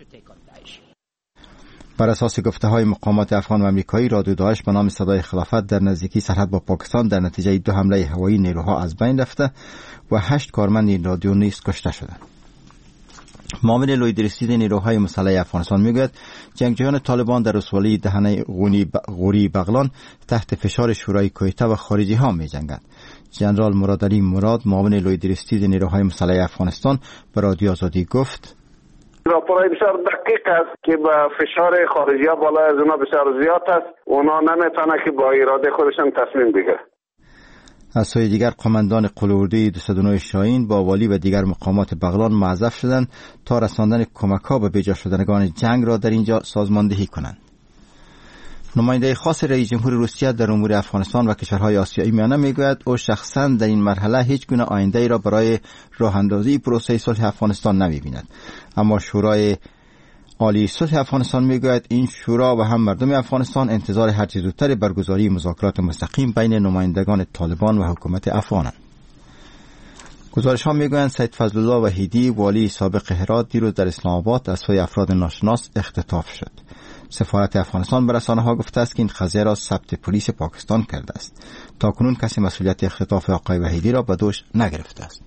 بر اساس گفته‌های مقامات افغان و آمریکایی، رادیو داعش به نام صدای خلافت در نزدیکی سرحد با پاکستان در نتیجه 2 حمله هوایی نیروها از بین رفته و 8 کارمند این رادیو نیز کشته شدند. معاون لوی رسید نیروهای مسلح افغانستان میگوید جنگجویان طالبان در ولسوالی دهنه غوری بغلان تحت فشار شورای کویته و خارجی ها می جنگند. ژنرال مرادعلی مراد، معاون لوی رسید نیروهای مسلح افغانستان، به رادیو آزادی گفت: راپورای بسیار دقیق است که با فشار خارجی ها بالا از اونا بسیار زیاد است. اونا نمیتونه که با اراده خودشان تصمیم بگیره. از سوی دیگر قماندان قلوردی 209 شاهین با والی و دیگر مقامات بغلان معذف شدند تا رساندن کمک‌ها به بجا شدگان جنگ را در اینجا سازماندهی کنند. نماینده خاص رئیس جمهور روسیه در امور افغانستان و کشورهای آسیایی میانه میگوید او شخصا در این مرحله هیچ گونه آینده‌ای را برای راه اندازی پروسه صلح افغانستان نمی‌بیند. اما شورای عالی صلح افغانستان میگوید این شورا و هم مردم افغانستان انتظار هرچه زودتر برگزاری مذاکرات مستقیم بین نمایندگان طالبان و حکومت افغانند. گزارش ها میگویند سید فضل الله وحیدی، والی سابق هرات، دیروز در اسلام آباد از سوی افراد ناشناس اختطاف شد. سفارت افغانستان به رسانه‌ها گفته است که این قضیه را ثبت پلیس پاکستان کرده است. تاکنون کسی مسئولیت اختطاف آقای وحیدی را به دوش نگرفته است.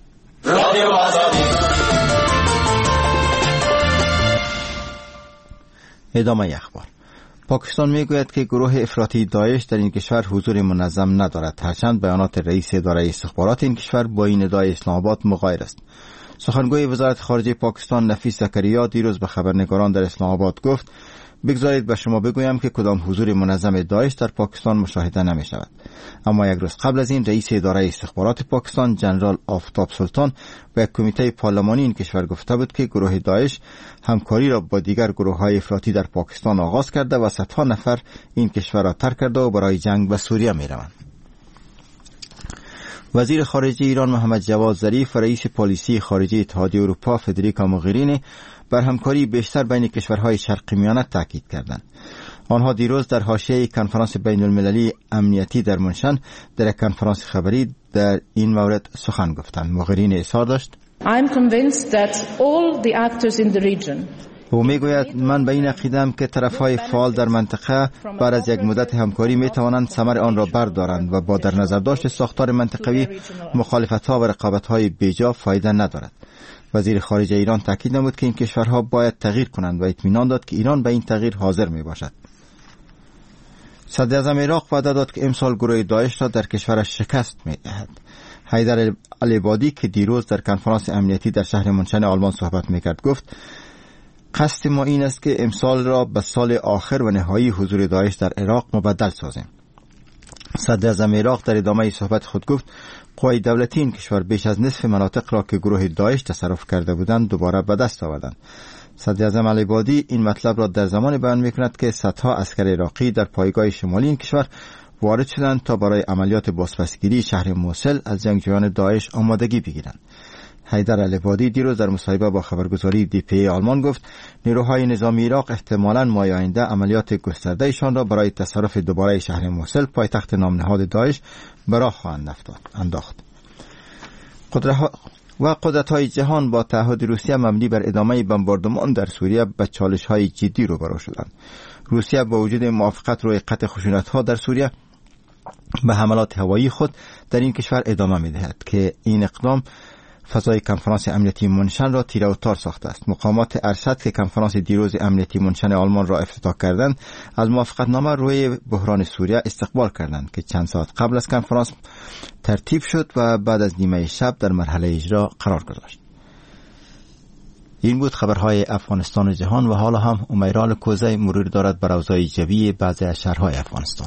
ادامه اخبار. پاکستان میگوید که گروه افراطی داعش در این کشور حضور منظم ندارد، هرچند بیانات رئیس اداره استخبارات این کشور با این ادعای اسلام آباد مغایر است. سخنگوی وزارت خارجه پاکستان نفیس زکریا دیروز به خبرنگاران در اسلام آباد گفت: بگذارید به شما بگویم که کدام حضور منظم داعش در پاکستان مشاهده نمی شود. اما یک روز قبل از این رئیس اداره استخبارات پاکستان جنرال آفتاب سلطان به یک کمیته پارلمانی این کشور گفته بود که گروه داعش همکاری را با دیگر گروه‌های افراطی در پاکستان آغاز کرده و صدها نفر این کشور را ترک کرده و برای جنگ به سوریه می روند. وزیر خارجه ایران محمد جواد ظریف و رئیس پالیسی خارجه اتحادیه اروپا فدریکا موغرینی بر همکاری بیشتر بین کشورهای شرق میانه تاکید کردند. آنها دیروز در حاشیه کنفرانس بین المللی امنیتی در منشن در یک کنفرانس خبری در این مورد سخن گفتند. موغرینی اظهار داشت: I'm convinced that all the actors in the region او میگوید من به این عقیده‌ام که طرفهای فعال در منطقه بعد از یک مدت همکاری میتوانند ثمر آن را بردارند و با در نظر داشت ساختار منطقوی مخالفت‌ها و رقابت‌های بیجا فایده ندارد. وزیر خارجه ایران تاکید نمود که این کشورها باید تغییر کنند و اطمینان داد که ایران به این تغییر حاضر میباشد. صدر اعظم عراق وعده داد که امسال گروه داعش را در کشورش شکست میدهد. حیدر العبادی که دیروز در کنفرانس امنیتی در شهر منشن آلمان صحبت میکرد گفت: قصد ما این است که امسال را به سال آخر و نهایی حضور داعش در عراق مبدل سازیم. صدر اعظم عراق در ادامه صحبت خود گفت: قوای دولتی این کشور بیش از نصف مناطق را که گروه داعش تصرف کرده بودند دوباره به دست آوردند. صدر اعظم العبادی این مطلب را در زمان بیان میکند که صدها عسکر عراقی در پایگاه شمالی این کشور وارد شدند تا برای عملیات بازپسگیری شهر موصل از جنگجویان داعش آمادگی بگیرند. حیدر العبادی دیروز در مصاحبه با خبرگزاری DPA آلمان گفت نیروهای نظامی عراق احتمالاً ماه آینده عملیات گستردهشان را برای تصرف دوباره شهر موصل پایتخت نامنهاد داعش به راه خواهند انداخت. قدرت‌های جهان با تعهد روسیه مبنی بر ادامه بمباردمان در سوریه به چالش‌های جدی روبرو شدند. روسیه با وجود موافقت روی قطع خشونت‌ها در سوریه به حملات هوایی خود در این کشور ادامه می‌دهد که این اقدام فضای کنفرانس امنیتی منشن را تیره و تار ساخته است. مقامات ارشد که کنفرانس دیروز امنیتی منشن آلمان را افتتاح کردند از موافقتنامه روی بحران سوریه استقبال کردند که چند ساعت قبل از کنفرانس ترتیب شد و بعد از نیمه شب در مرحله اجرا قرار گذاشت. این بود خبرهای افغانستان و جهان و حالا هم امیرال کوزه مرور دارد بر اوضاع جوی بعضی از شهرهای افغانستان.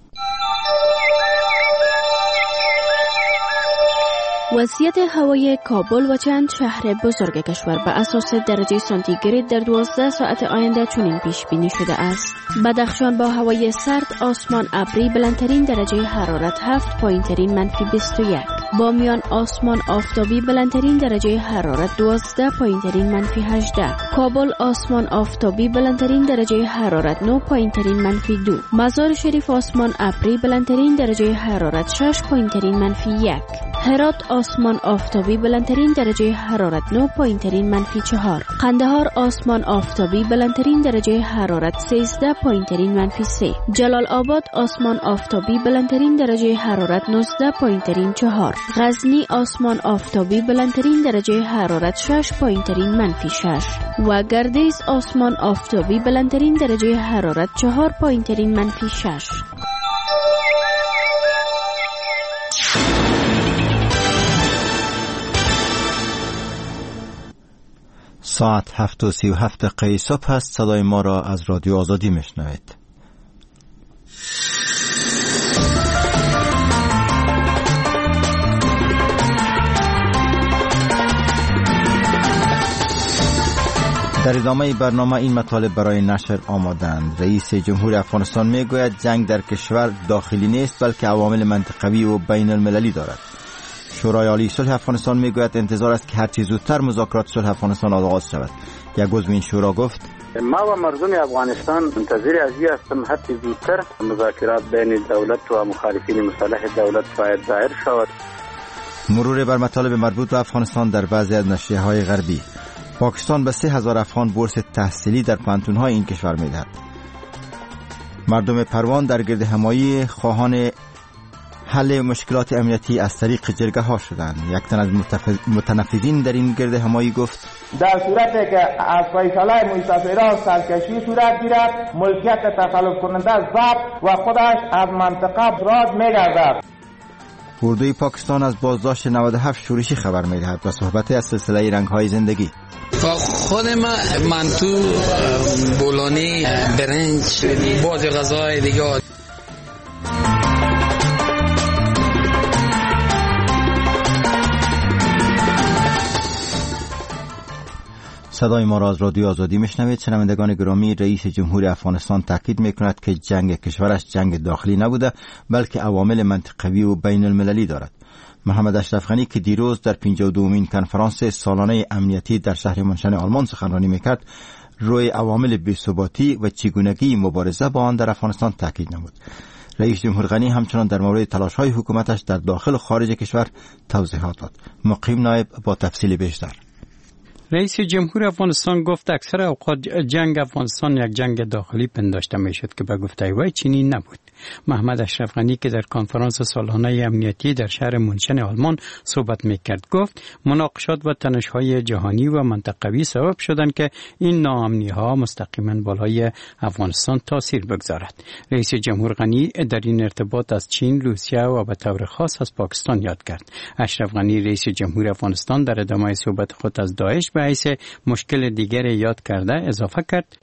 وضعیت هوای کابل و چند شهر بزرگ کشور به اساس درجه سانتیگراد در 12 ساعت آینده چنین پیش بینی شده است: بدخشان با هوای سرد، آسمان ابری، بلندترین درجه حرارت 7، پایینترین منفی 21. بامیان آسمان آفتابی، بلندترین درجه حرارت 12، پایینترین منفی 18. کابل آسمان آفتابی، بلندترین درجه حرارت 9، پایینترین منفی 2. مزار شریف آسمان ابری، بلندترین درجه حرارت 6، پایینترین منفی 1. هرات آسمان آفتابی، بلندترین درجه حرارت 9، پایینترین منفی 4. قندهار آسمان آفتابی، بلندترین درجه حرارت 13، پایینترین منفی 3. جلال آباد آسمان آفتابی، بلندترین درجه حرارت 19، پایینترین 4. غزنی آسمان آفتابی، بلندترین درجه حرارت 6، پایینترین منفی 6. و گردیز آسمان آفتابی، بلندترین درجه حرارت 4، پایینترین منفی 6. ساعت 7:37 صبح است. صدای ما را از رادیو آزادی میشنوید. در ادامه برنامه این مطالب برای نشر آمادند. رئیس جمهور افغانستان میگوید جنگ در کشور داخلی نیست بلکه عوامل منطقوی و بین المللی دارد. شورای عالی صلح افغانستان میگوید انتظار است که هرچی زودتر مذاکرات صلح افغانستان آغاز شود. یک عضو این شورا گفت: ما و مردم افغانستان منتظر از این هستیم هرچی زودتر مذاکرات بین دولت و مخالفین مسلح دولت باید دایر شود. مرور بر مطالب مربوط به افغانستان در بعضی از نشریه‌های غربی. پاکستان به 3000 افغان بورس تحصیلی در پانتون‌های این کشور میدهد. مردم پروان در گرد همایی خواهان حل مشکلات امنیتی از طریق جرگه ها شدند. یک تن از متنفذین در این گرد همایی گفت: در صورتی که از فیصله مسافران سرکشی صورت گیرد، ملکیت تخلف کننده ضبط و خودش از منطقه راز می‌گردد. اردوی پاکستان از بازداشت 97 شورشی خبر می‌دهد و صحبت از سلسله رنگ‌های زندگی. خود ما منتو، بولانی، برنج، باز غذای دیگه. صدای ما را از رادیو آزادی میشنوید. شنوندگان گرامی، رئیس جمهور افغانستان تاکید میکند که جنگ کشورش جنگ داخلی نبوده بلکه عوامل منطقوی و بین المللی دارد. محمد اشرف غنی که دیروز در 52مین کنفرانس سالانه امنیتی در شهر منشن آلمان سخنرانی میکرد، روی عوامل بی‌ثباتی و چگونگی مبارزه با آن در افغانستان تاکید نمود. رئیس جمهور غنی همچنان در مورد تلاش‌های حکومتش در داخل و خارج کشور توضیحات داد. مقیم نایب با تفصیل بیشتر. رئیس جمهور افغانستان گفت اکثر اوقات جنگ افغانستان یک جنگ داخلی پنداشته میشد که به گفته وی چنین نبود. محمد اشرف غنی که در کنفرانس سالانه امنیتی در شهر منشن آلمان صحبت میکرد گفت مناقشات و تنش‌های جهانی و منطقوی سبب شدند که این ناامنی‌ها مستقیما بالای افغانستان تاثیر بگذارد. رئیس جمهور غنی در این ارتباط از چین، روسیه و به طور خاص از پاکستان یاد کرد. اشرف غنی رئیس جمهور افغانستان در ادامه صحبت خود از داعش به حیث مشکل دیگر یاد کرده اضافه کرد: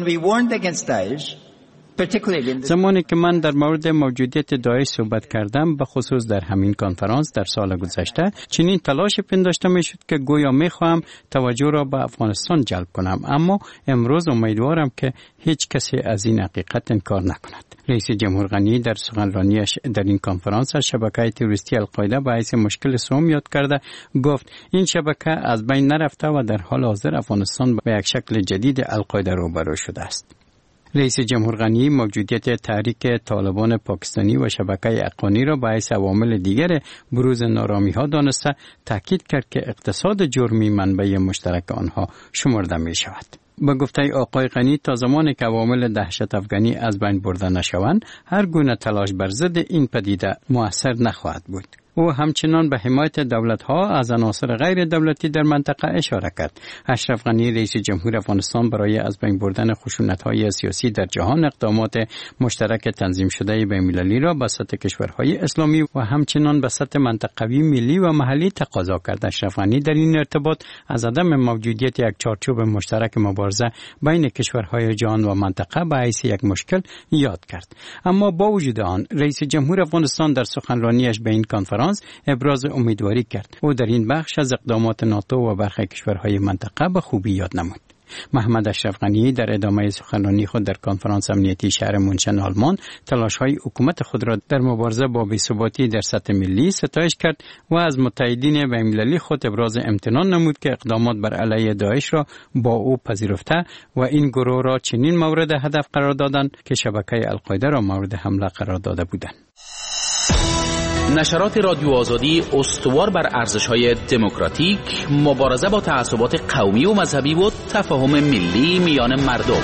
زمانی که من در مورد موجودیت داعش صحبت کردم، به خصوص در همین کنفرانس در سال گذشته، چنین تلاش پنداشته میشد که گویا میخواهم توجه را به افغانستان جلب کنم، اما امروز امیدوارم که هیچ کسی از این حقیقت انکار نکند. رئیس جمهور غنی در سخنرانیش در این کنفرانس از شبکه تروریستی القاعده به حیث مشکل سوم یاد کرده گفت این شبکه از بین نرفته و در حال حاضر افغانستان به یک شکل جدید القاعده روبرو شده است. رئیس جمهور غنی موجودیت تحریک طالبان پاکستانی و شبکه افغانی را به حیث عوامل دیگر بروز نارامی‌ها دانسته تاکید کرد که اقتصاد جرمی منبع مشترک آنها شمرده می شود. با گفته آقای غنی تا زمانی که عوامل دهشت افغانی از بین برده نشوند، هر گونه تلاش بر ضد این پدیده مؤثر نخواهد بود. او همچنان به حمایت دولت‌ها از عناصر غیر دولتی در منطقه اشاره کرد. اشرف غنی رئیس جمهور افغانستان برای از بین بردن خشونت‌های سیاسی در جهان اقدامات مشترک تنظیم شده بین‌المللی را به سطح کشورهای اسلامی و همچنان به سطح منطقوی، ملی و محلی تقاضا کرد. اشرف غنی در این ارتباط از عدم موجودیت یک چارچوب مشترک مبارزه بین کشورهای جهان و منطقه به حیث یک مشکل یاد کرد. اما با وجود آن، رئیس جمهور افغانستان در سخنرانیش به این کنفرانس ابراز امیدواری کرد. او در این بخش از اقدامات ناتو و برخی کشورهای منطقه به خوبی یاد نمود. محمد اشرف غنی در ادامه سخنرانی خود در کنفرانس امنیتی شهر منشن آلمان تلاش‌های حکومت خود را در مبارزه با بی‌ثباتی در سطح ملی ستایش کرد و از متحدین بین‌المللی خود ابراز امتنان نمود که اقدامات بر علیه داعش را با او پذیرفته و این گروه را چنین مورد هدف قرار دادند که شبکه القاعده را مورد حمله قرار داده بودند. نشرات رادیو آزادی استوار بر ارزش‌های دموکراتیک، مبارزه با تعصبات قومی و مذهبی و تفاهم ملی میان مردم.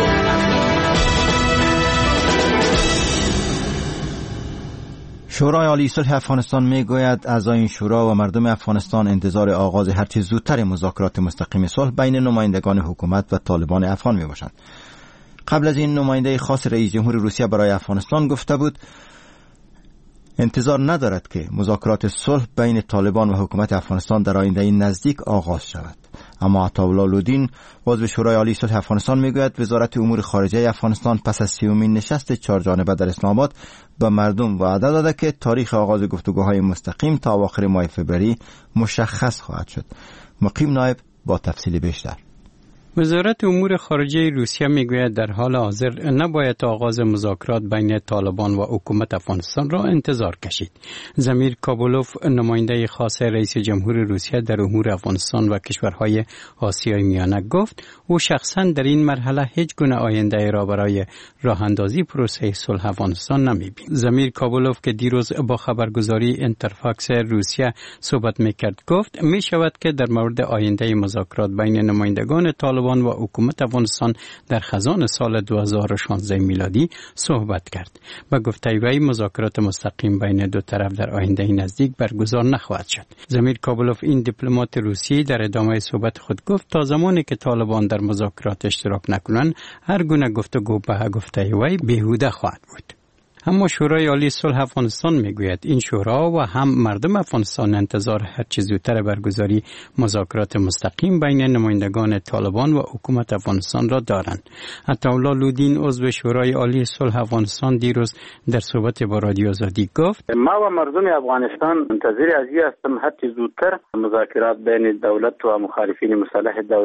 شورای عالی صلح افغانستان میگوید اعضای این شورا و مردم افغانستان انتظار آغاز هرچه زودتر مذاکرات مستقیم صلح بین نمایندگان حکومت و طالبان افغان میباشند. قبل از این نماینده خاص رئیس جمهور روسیه برای افغانستان گفته بود انتظار ندارد که مذاکرات صلح بین طالبان و حکومت افغانستان در آینده نزدیک آغاز شود. اما عطاالله لودین عضو شورای عالی صلح افغانستان میگوید وزارت امور خارجه افغانستان پس از 30مین نشست 4 جانبه در اسلام آباد به مردم وعده داده که تاریخ آغاز گفتگوهای مستقیم تا اواخر ماه فوریه مشخص خواهد شد. مقیم نایب با تفصیل بیشتر. وزارت امور خارجه روسیه میگوید در حال حاضر نباید آغاز مذاکرات بین طالبان و حکومت افغانستان را انتظار کشید. زمیر کابولوف نماینده خاص رئیس جمهور روسیه در امور افغانستان و کشورهای آسیای میانه گفت او شخصا در این مرحله هیچ گونه آینده را برای راه اندازی پروسه صلح افغانستان نمیبیند. زمیر کابولوف که دیروز با خبرگزاری اینترفاکس روسیه صحبت میکرد گفت میشود که در مورد آینده مذاکرات بین نمایندگان طالبان و حکومت افغانستان در خزان سال 2016 میلادی صحبت کرد. با گفته وی مذاکرات مستقیم بین دو طرف در آینده نزدیک برگزار نخواهد شد. زمیر کابولوف این دیپلمات روسی در ادامه صحبت خود گفت تا زمانی که طالبان در مذاکرات اشتراک نکنند هر گونه گفتگو به گفته وی بیهوده خواهد بود. اما شورای عالی صلح افغانستان میگوید این شورا و هم مردم افغانستان انتظار هر چه زودتر برگزاری مذاکرات مستقیم بین نمایندگان طالبان و حکومت افغانستان را دارند. عطاالله لودین عضو شورای عالی صلح افغانستان دیروز در صحبت با رادیو آزادی گفت ما و مردم افغانستان منتظر از این هستیم هر چه زودتر مذاکرات بین دولت و مخالفین مسلح دولت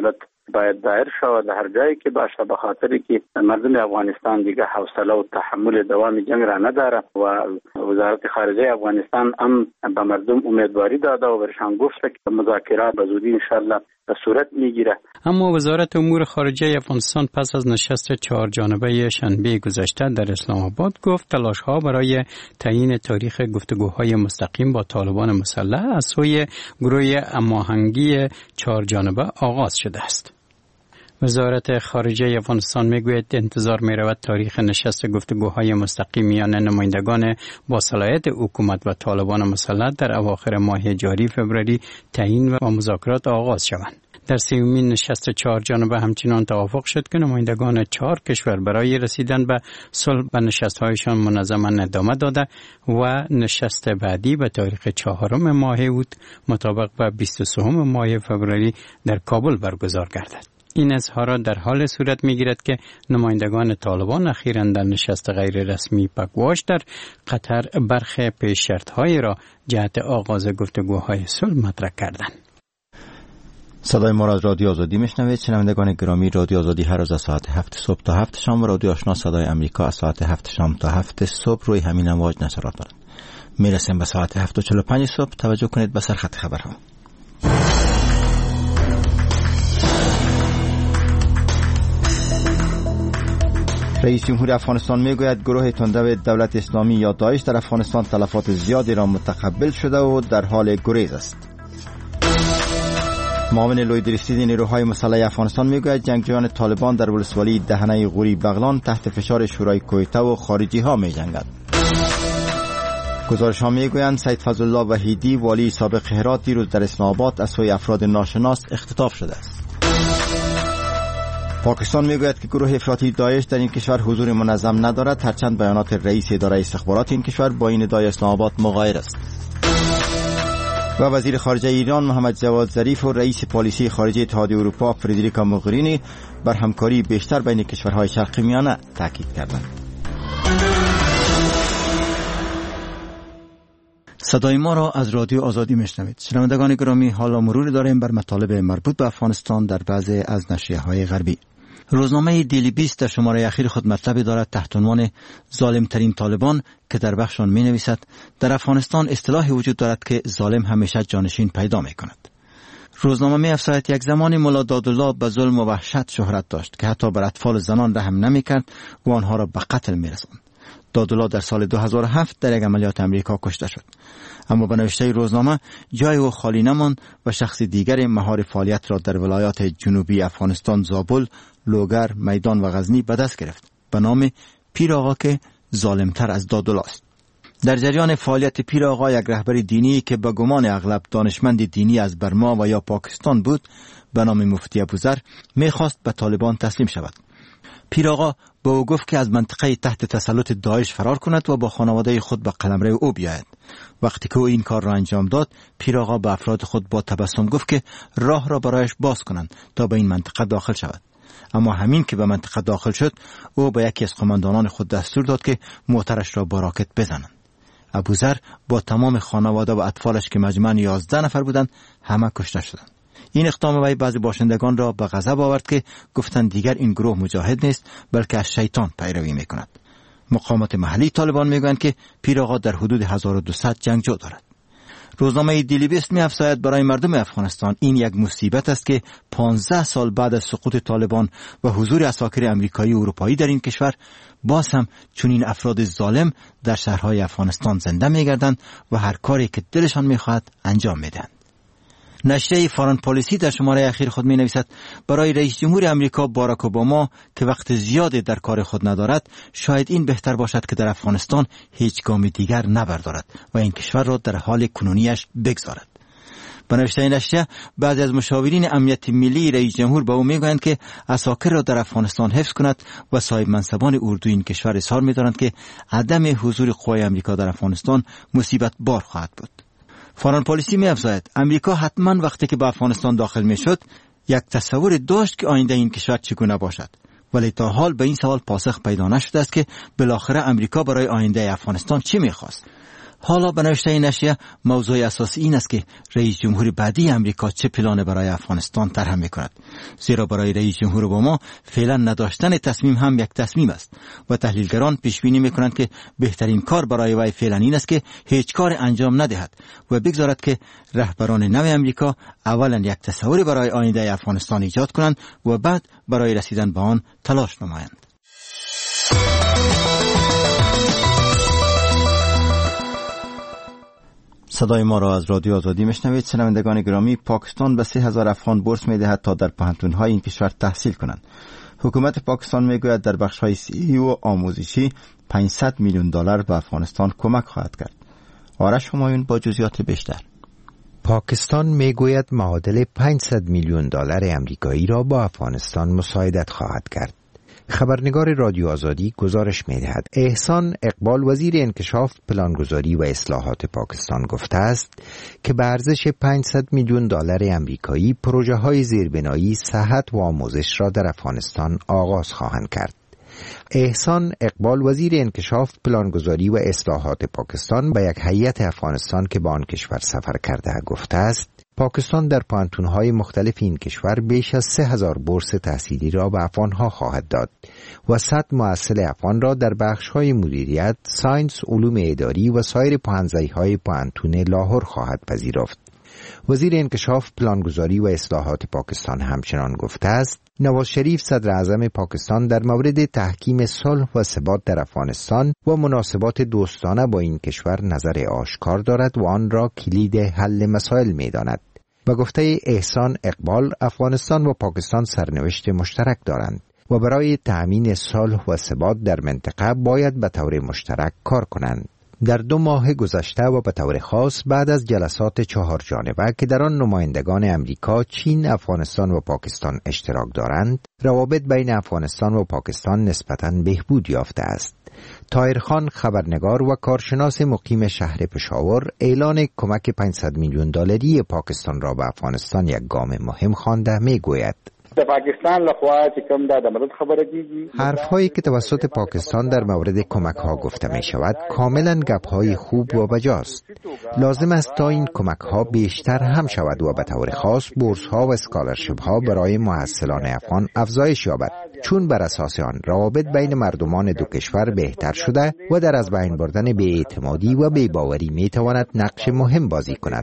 باید دایر شود در هر جایی که باشه، به خاطری که مردم افغانستان دیگه حوصله و تحمل دوام جنگ را نداره و وزارت خارجه افغانستان هم به مردم امیدواری داده و برشان گفته که مذاکرات به زودی انشالله صورت میگیره. اما وزارت امور خارجه افغانستان پس از نشست 4 جانبه شنبه گذشته در اسلام آباد گفت تلاش‌ها برای تعیین تاریخ گفتگوهای مستقیم با طالبان مسلح از سوی گروه هماهنگی 4 جانبه آغاز شده است. وزارت خارجه افغانستان میگوید انتظار می‌رود تاریخ نشست گفتگوهای مستقیم میان نمایندگان با صلاحیت حکومت و طالبان مسلح در اواخر ماه جاری فوریه تعیین و مذاکرات آغاز شوند. در سومین نشست 4 جانبه همچنان توافق شد که نمایندگان 4 کشور برای رسیدن به صلح به نشست‌هایشان منظما ادامه داده و نشست بعدی به تاریخ 4 ماه اوت مطابق با 23 ماه فوریه در کابل برگزار گردد. این اظهارات در حال صورت می‌گیرد که نمایندگان طالبان اخیراً در نشست غیر رسمی پکواش در قطر برخی پیش شرط‌های را جهت آغاز گفتگوهای صلح مطرح کردند. صدای ما را از رادیو آزادی میشنوید. شنوندگان گرامی، رادیو آزادی هر روز از ساعت 7 صبح تا 7 شام و رادیو آشنا صدای امریکا از ساعت 7 شام تا 7 صبح روی همین امواج نشرات دارند. میرسیم به ساعت 7:45 صبح. توجه کنید به سرخط خبرها. رئیس جمهور افغانستان میگوید گروه تندرو دولت اسلامی یا داعش در افغانستان تلفات زیادی را متقبل شده و در حال گریز است. معاون لویدرسید نیروهای مسلح افغانستان میگوید جنگجویان طالبان در ولسوالی دهنه غوری بغلان تحت فشار شورای کویته و خارجی ها می جنگند. گزارش ها میگویند سید فضل الله وحیدی والی سابق هرات دیروز در اسلام آباد از سوی افراد ناشناس اختطاف شده است. پاکستان میگوید که گروه افراطی داعش در این کشور حضور منظم ندارد، هرچند بیانات رئیس اداره استخبارات این کشور با این ادعای اسلام آباد مغایر است. و وزیر خارجه ایران محمد جواد ظریف و رئیس پالیسی خارجه اتحادیه اروپا فردریکا موغرینی بر همکاری بیشتر بین کشورهای شرق میانه تاکید کردند. صدای ما را از رادیو آزادی میشنوید. شنوندگان گرامی، حالا مروری داریم بر مطالب مربوط به افغانستان در بعضی از نشریه‌های غربی. روزنامه دیلی بیست در شماره اخیر خود مطلبی دارد تحت عنوان ظالمترین طالبان که در بخش آن می‌نویسد در افغانستان اصطلاحی وجود دارد که ظالم همیشه جانشین پیدا می‌کند. روزنامه می‌افزاید یک زمانی ملا دادالله به ظلم و وحشت شهرت داشت که حتی بر اطفال زنان رحم نمی‌کرد و آنها را به قتل می‌رساند. دادالله در سال 2007 در یک عملیات امریکا کشته شد، اما به نوشته روزنامه جای او خالی نماند و شخص دیگر مهار فعالیت را در ولایات جنوبی افغانستان زابل، لوگر، میدان و غزنی به دست گرفت به نام پیر آقا که ظالمتر از دادالله است. در جریان فعالیت پیر آقا یک رهبر دینی که به گمان اغلب دانشمند دینی از برما و یا پاکستان بود به نام مفتی ابوذر میخواست به طالبان تسلیم شود. پیر آقا با او گفت که از منطقه تحت تسلط داعش فرار کند و با خانواده خود به قلمرو او بیاید. وقتی که او این کار را انجام داد، پیر آقا به افراد خود با تبسم گفت که راه را برایش باز کنند تا به این منطقه داخل شود. اما همین که به منطقه داخل شد، او به یکی از قماندانان خود دستور داد که موترش را با راکت بزنند. ابوذر با تمام خانواده و اطفالش که مجموعاً 11 نفر بودند همه کشته شدند. این اقدام وی بعضی باشندگان را به غضب آورد که گفتند دیگر این گروه مجاهد نیست بلکه از شیطان پیروی میکند. مقامات محلی طالبان میگویند که پیر آقا در حدود 1200 جنگجو دارد. روزنامه دیلی بیست می‌افزاید برای مردم افغانستان این یک مصیبت است که 15 سال بعد از سقوط طالبان و حضور عساکر امریکایی و اروپایی در این کشور باز هم چنین افراد ظالم در شهرهای افغانستان زنده می‌گردند و هر کاری که دلشان می‌خواهد انجام می‌دهند. نشریه فارن پالیسی در شماره اخیر خود می‌نویسد برای رئیس جمهور امریکا باراک اوباما که وقت زیادی در کار خود ندارد، شاید این بهتر باشد که در افغانستان هیچ گام دیگر نبردارد و این کشور را در حال کنونیش بگذارد. به نوشته نشریه بعضی از مشاورین امنیت ملی رئیس جمهور به او میگویند که عساکر را در افغانستان حفظ کند و صاحب منصبان اردو این کشور اظهار می‌دارند که عدم حضور قوای امریکا در افغانستان مصیبت بار خواهد بود. فارن پالیسی می‌افزاید امریکا حتما وقتی که به افغانستان داخل می‌شد یک تصور داشت که آینده این کشور چگونه باشد، ولی تا حال به این سوال پاسخ پیدا نشده است که بالاخره امریکا برای آینده افغانستان چی می‌خواست. حالا به نوشته این نشریه موضوع اساسی این است که رئیس جمهور بعدی امریکا چه پلان برای افغانستان طرح می‌کند، زیرا برای رئیس جمهور اوباما فعلا نداشتن تصمیم هم یک تصمیم است و تحلیلگران پیش بینی می‌کنند که بهترین کار برای وی فعلا این است که هیچ کار انجام ندهد و بگذارد که رهبران نو امریکا اولا یک تصوری برای آینده افغانستان ایجاد کنند و بعد برای رسیدن به آن تلاش نمایند. صدای ما را از رادیو آزادی میشنوید. شنوندگان گرامی، پاکستان به 3000 افغان بورس میدهد تا در پوهنتون‌های این کشور تحصیل کنند. حکومت پاکستان میگوید در بخش‌های صحی و آموزشی 500 میلیون دلار به افغانستان کمک خواهد کرد. آرش همایون با جزئیات بیشتر. پاکستان میگوید معادل 500 میلیون دلار آمریکایی را با افغانستان مساعدت خواهد کرد. خبرنگار رادیو آزادی گزارش می‌دهد احسان اقبال وزیر انکشاف، پلانگذاری و اصلاحات پاکستان گفته است که به ارزش 500 میلیون دلار آمریکایی پروژه‌های زیربنایی، صحت و آموزش را در افغانستان آغاز خواهند کرد. احسان اقبال وزیر انکشاف، پلانگذاری و اصلاحات پاکستان به یک هیئت افغانستان که به آن کشور سفر کرده گفته است پاکستان در پوهنتون‌های مختلف این کشور بیش از 3000 بورس تحصیلی را به افغان‌ها خواهد داد و 100 محصل افغان را در بخش‌های مدیریت، ساینس، علوم اداری و سایر پوهنځی‌های پوهنتون لاهور خواهد پذیرفت. وزیر انکشاف، پلانگذاری و اصلاحات پاکستان همچنان گفته است نواز شریف صدر اعظم پاکستان در مورد تحکیم صلح و ثبات در افغانستان و مناسبات دوستانه با این کشور نظر آشکار دارد و آن را کلید حل مسائل می‌داند. و گفته احسان اقبال افغانستان و پاکستان سرنوشت مشترک دارند و برای تأمین صلح و ثبات در منطقه باید به طور مشترک کار کنند. در 2 ماه گذشته و به طور خاص بعد از جلسات 4 جانبه که در آن نمایندگان امریکا، چین، افغانستان و پاکستان اشتراک دارند، روابط بین افغانستان و پاکستان نسبتاً بهبود یافته است. طاهرخان خبرنگار و کارشناس مقیم شهر پشاور اعلان کمک 500 میلیون دلاری پاکستان را به افغانستان یک گام مهم خوانده میگوید د پاکستان لخوا چې کوم د مدد خبره کیږي حرف‌هایی که توسط پاکستان در مورد کمک‌ها گفته می‌شود کاملاً گپ‌های خوب و بجاست. لازم است تا این کمک‌ها بیشتر هم شود و به طور خاص بورس‌ها و اسکالرشیپ‌ها برای محصلان افغان افزایش یابد، چون بر اساس آن روابط بین مردمان دو کشور بهتر شده و در از بین بردن بی‌اعتمادی و بی‌باوری می‌تواند نقش مهم بازی کند.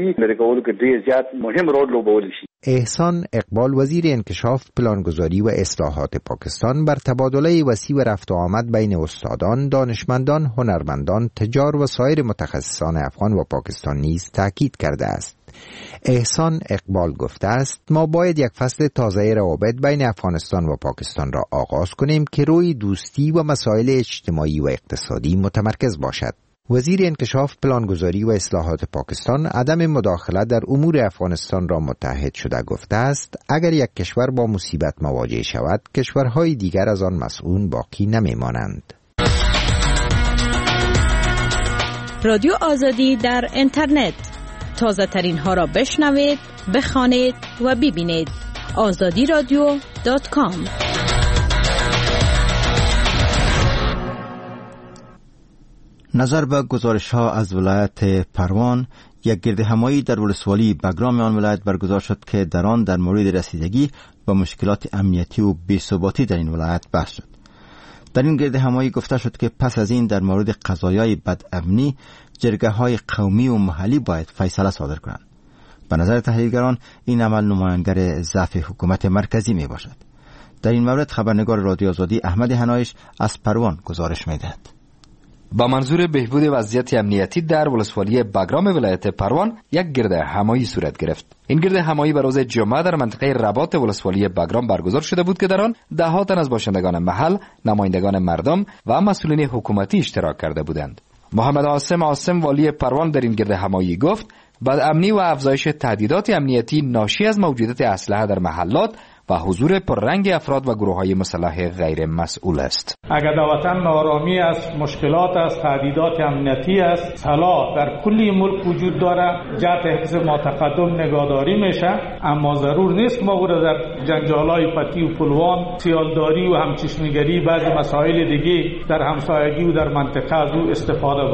احسان اقبال وزیر انکشاف، پلانگذاری و اصلاحات پاکستان بر تبادله وسیع و رفت و آمد بین استادان، دانشمندان، هنرمندان، تجار و سایر متخصصان افغان و پاکستان نیز تاکید کرده است. احسان اقبال گفته است ما باید یک فصل تازه روابط بین افغانستان و پاکستان را آغاز کنیم که روی دوستی و مسائل اجتماعی و اقتصادی متمرکز باشد. وزیر انکشاف، پلانگذاری و اصلاحات پاکستان عدم مداخله در امور افغانستان را متحد شده گفته است اگر یک کشور با مصیبت مواجه شود کشورهای دیگر از آن مسئول باقی نمیمانند. رادیو آزادی در اینترنت، تازه ترین ها را بشنوید، بخوانید و ببینید. azadiradio.com. نظر به گزارش‌ها از ولایت پروان، یک گردهمایی در ولسوالی بگرام آن ولایت برگزار شد که در آن در مورد رسیدگی به مشکلات امنیتی و بی‌ثباتی در این ولایت بحث شد. در این گردهمایی گفته شد که پس از این در مورد قضایای بدامنی جرگه‌های قومی و محلی باید فیصله صادر کنند. به نظر تحلیلگران این عمل نمایانگر ضعف حکومت مرکزی می باشد. در این مورد خبرنگار رادیو آزادی احمد هنایش از پروان گزارش می‌دهد. با منظور بهبود وضعیت امنیتی در ولسوالی بگرام ولایت پروان یک گرده همایی صورت گرفت. این گرده همایی به روز جمعه در منطقه رباط ولسوالی بگرام برگزار شده بود که در آن ده‌ها تن از باشندگان محل، نمایندگان مردم و مسئولین حکومتی اشتراک کرده بودند. محمد عاصم والی پروان در این گرده همایی گفت بدامنی و افزایش تهدیدات امنیتی ناشی از موجودیت اسلحه در محلات و حضور پررنگ افراد و گروه‌های مسلح غیر مسئول است. اگر در وطن نارامی است، مشکلات است، تهدیدات امنیتی است، طلا در کلی ملک وجود داره، جهت حفظ متقدم نگهداری میشه، اما ضرور نیست ما رو در جنجال‌های پتی و پلوان، سیالداری و همچشمگری بعضی مسائل دیگه در همسایگی و در منطقه از او استفاده بکنیم.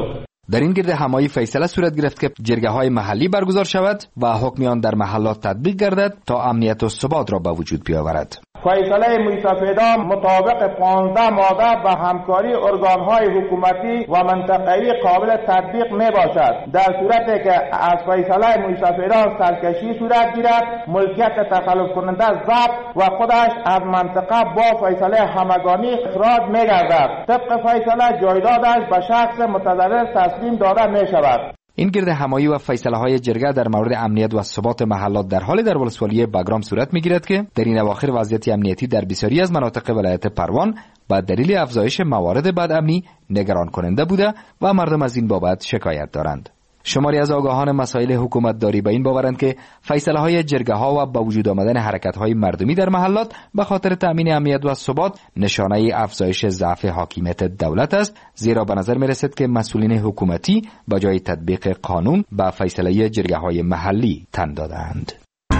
در این گرد همایی فیصله صورت گرفت که جرگه‌های محلی برگزار شود و حکم آن در محلات تطبیق گردد تا امنیت و ثبات را به وجود بیاورد. فیصله موسی مطابق 15 ماده به همکاری ارگان‌های حکومتی و منطقه‌ای قابل تطبیق میباشد. در صورتی که از فیصله موسی سرکشی صورت گیرد، ملکیت تخلف کننده ضبط و خودش از منطقه با فیصله همگانی اخراج میگردد. طبق فیصله جایدادش به شخص متضرر تسلیم داده میشود. این گرد همایی و فیصله های جرگه در مورد امنیت و ثبات محلات در حال در ولسوالی بگرام صورت میگیرد که در این اواخر وضعیت امنیتی در بسیاری از مناطق ولایت پروان با دلیل افزایش موارد بدامنی نگران کننده بوده و مردم از این بابت شکایت دارند. شماری از آگاهان مسائل حکومت داری به این باورند که فیصله های جرگه ها و با وجود آمدن حرکت های مردمی در محلات به خاطر تامین امنیت و ثبات نشانه افزایش ضعف حاکمیت دولت است، زیرا به نظر می رسد که مسئولین حکومتی با جای تطبیق قانون به فیصله جرگه های محلی تن دادند.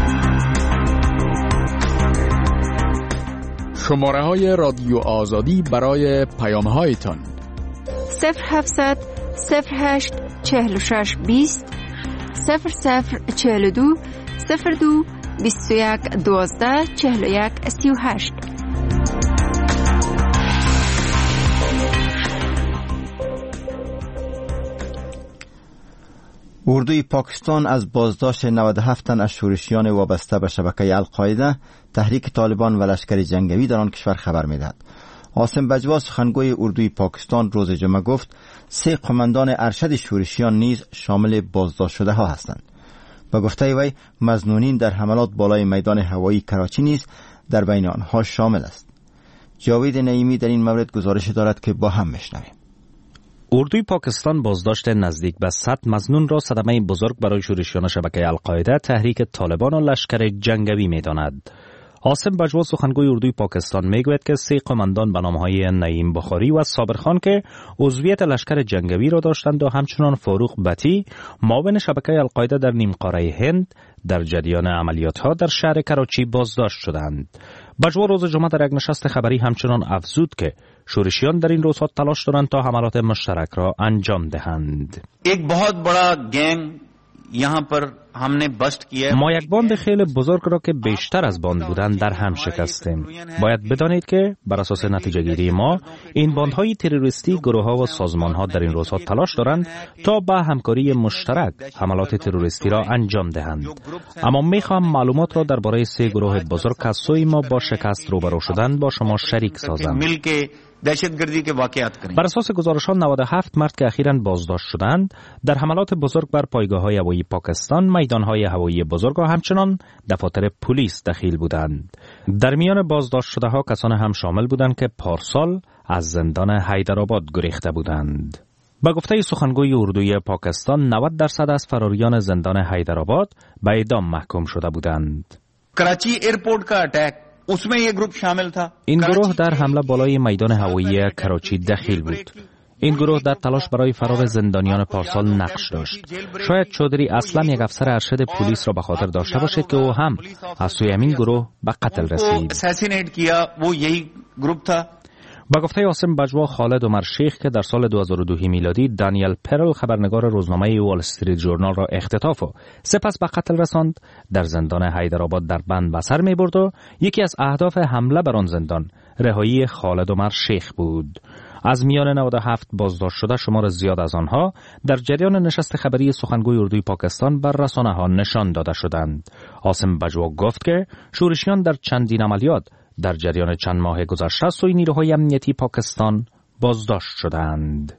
شماره های رادیو آزادی برای پیام هایتان 0700 08 46 20 0042 02 21 12 41 38. اردوی پاکستان از بازداشت 97 تن از شورشیان وابسته به شبکه القاعده، تحریک طالبان و لشکر جنگی در آن کشور خبر می‌دهد. عاصم بجوا سخنگوی اردوی پاکستان روز جمعه گفت 3 قماندان ارشد شورشیان نیز شامل بازداشت شده ها هستند. با گفته وی مظنونین در حملات بالای میدان هوایی کراچی نیز در بین آنها شامل است. جاوید نعیمی در این مورد گزارش دارد که با هم میشنویم. اردوی پاکستان بازداشت نزدیک به 100 مظنون را صدمه بزرگ برای شورشیان شبکه القاعده، تحریک طالبان و لشکر جنگی می‌داند. عاصم بجوا سخنگوی اردوی پاکستان میگوید که 3 قماندان به نام‌های نعیم بخاری و صابر خان که عضویت لشکر جنگی را داشتند و همچنان فاروق بتی معاون شبکه القاعده در نیم قاره هند در جریان عملیات‌ها در شهر کراچی بازداشت شدند. بجوا روز جمعه در یک نشست خبری همچنان افزود که شورشیان در این روزها تلاش دارند تا حملات مشترک را انجام دهند. یک بہت بڑا گینگ یہاں پر हमने बस्ट किया. ما یک باند خیلی بزرگ را که بیشتر از باند بودند در هم شکستیم. باید بدانید که بر اساس نتیجه گیری ما این باندهای تروریستی، گروه‌ها و سازمان‌ها در این روزها تلاش دارند تا با همکاری مشترک حملات تروریستی را انجام دهند. اما می‌خواهم معلومات را درباره 3 گروه بزرگ که از سوی ما با شکست روبرو شدند با شما شریک سازم. دهشتگردی که واقعیت کنیم. بر اساس گزارش‌ها 97 مرد که اخیراً بازداشت شدند در حملات بزرگ بر پایگاه‌های هوایی پاکستان، میدان‌های هوایی بزرگ و همچنان دفاتر پلیس دخیل بودند. در میان بازداشت شده‌ها کسان هم شامل بودند که پارسال از زندان حیدرآباد گریخته بودند. با گفته سخنگوی اردوی پاکستان 90% از فراریان زندان حیدرآباد به اعدام محکوم شده بودند. کراچی ایرپورت کا اٹیک उसमें ये ग्रुप शामिल था. این گروه در حمله بالای میدان هوایی کراچی دخیل بود. این گروه در تلاش برای فرار زندانیان پارسال نقش داشت. شاید چودری اصلا یک افسر ارشد پلیس را به خاطر داشته باشد که او هم از سوی همین گروه به قتل رسید. با گفته عاصم بجوا، خالد عمر شیخ که در سال 2002 میلادی دانیل پرل خبرنگار روزنامه وال استریت ژورنال را اختطاف و سپس به قتل رساند، در زندان حیدرآباد در بند به سر می‌برد و یکی از اهداف حمله بر آن زندان رهایی خالد عمر شیخ بود. از میان 97 بازداشت شده شمار زیاد از آنها در جریان نشست خبری سخنگوی اردوی پاکستان بر رسانه‌ها نشان داده شدند. عاصم بجوا گفت که شورشیان در چندین عملیات در جریان چند ماه گذشته سوی نیروهای امنیتی پاکستان بازداشت شدند.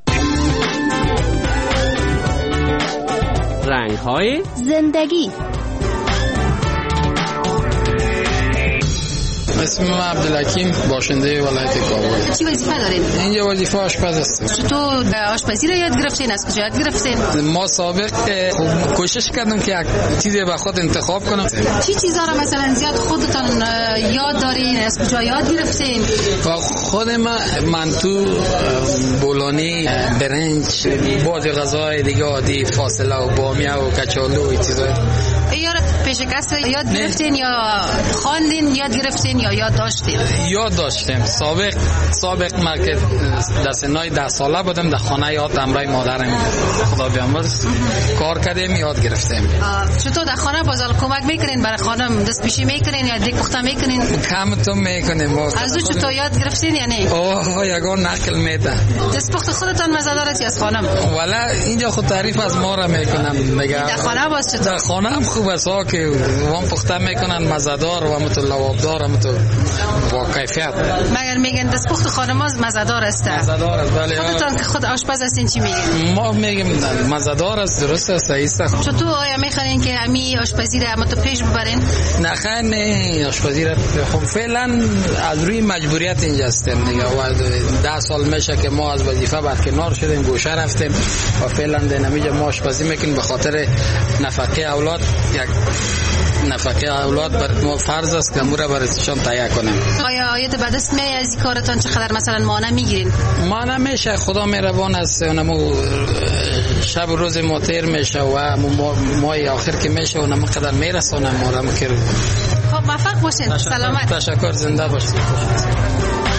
رنگ‌های زندگی. اسم من عبدالحکیم، باشنده ولایت کابل. چی وظیفه دارید؟ اینجا وظیفه آشپز است. تو آشپزی را یاد گرفتین؟ از کجا یاد گرفتین؟ ما سابق کوشش کردم که یک چیزی به خود انتخاب کنم. چی چیزا را مثلا زیاد خودتان یاد دارین؟ از کجا یاد گرفتین؟ خود من تو بولانی، برنج، بعضی غذاهای دیگه عادی، فاصله و بامیه و کچالو و چیزا. یا پیش کس یاد گرفتین یا خواندین یاد گرفتین یا یا یاد داشتید؟ یاد داشتیم. سابق ما که در سنای 10 ساله بودم در خانه یاد امرای مادرم خدا بیامرز کار کردیم یاد گرفتیم. چطور در خانه بازال کمک میکنین برای خانم؟ دست پیشی میکنین یا دیگ پخته میکنین؟ کم تو میکنیم. از او چطور یاد گرفتین یا نه؟ یگان نقل میده. دست پخت خودتان مزه‌دار است یا از خانم؟ والا اینجا خود تعریف از ما را میکنم میگم. در خانه باز چطور؟ در خانه هم خوب است که وام پخته میکنن مزه‌دار و لوابدار و با کیفیت. مگر میگن دست پخت خانم مزه‌دار است؟ مزه‌دار است. بله. خودتان که خود آشپز هستین چی میگین؟ ما میگیم مزه‌دار است، درست است، صحیح است. چطور آیا میخواین که همین آشپزی را تو پیش ببرین؟ نه خیر نه آشپزی را خب فعلا از روی مجبوریت اینجا هستیم دیگه. و 10 سال میشه که ما از وظیفه برکنار شدیم، گوشه رفتیم و فعلا اینجا ما آشپزی میکنیم به خاطر نفقه اولاد. یک نفقه اولاد بر ما فرض است که امور برایشان تهیه کنیم. آیا آیت به دست می از کارتان چقدر مثلا مانع میگیرین؟ مانع میشه، خدا مهربان است. اونمو شب روز ما تیر میشه و ماه آخر که میشه اونم قدر میرسونه ما را مکر. خب موفق باشین. سلامت. تشکر. زنده باشید.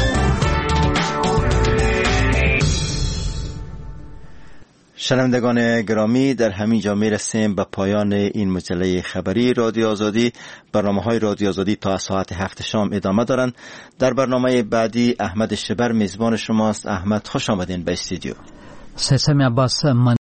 شنوندگان گرامی، در همین جا میرسیم به پایان این مجله خبری رادیو آزادی. برنامه‌های رادیو آزادی تا ساعت 7 شام ادامه دارند. در برنامه بعدی احمد شبر میزبان شماست. احمد خوش آمدین به استودیو. سیسم عباس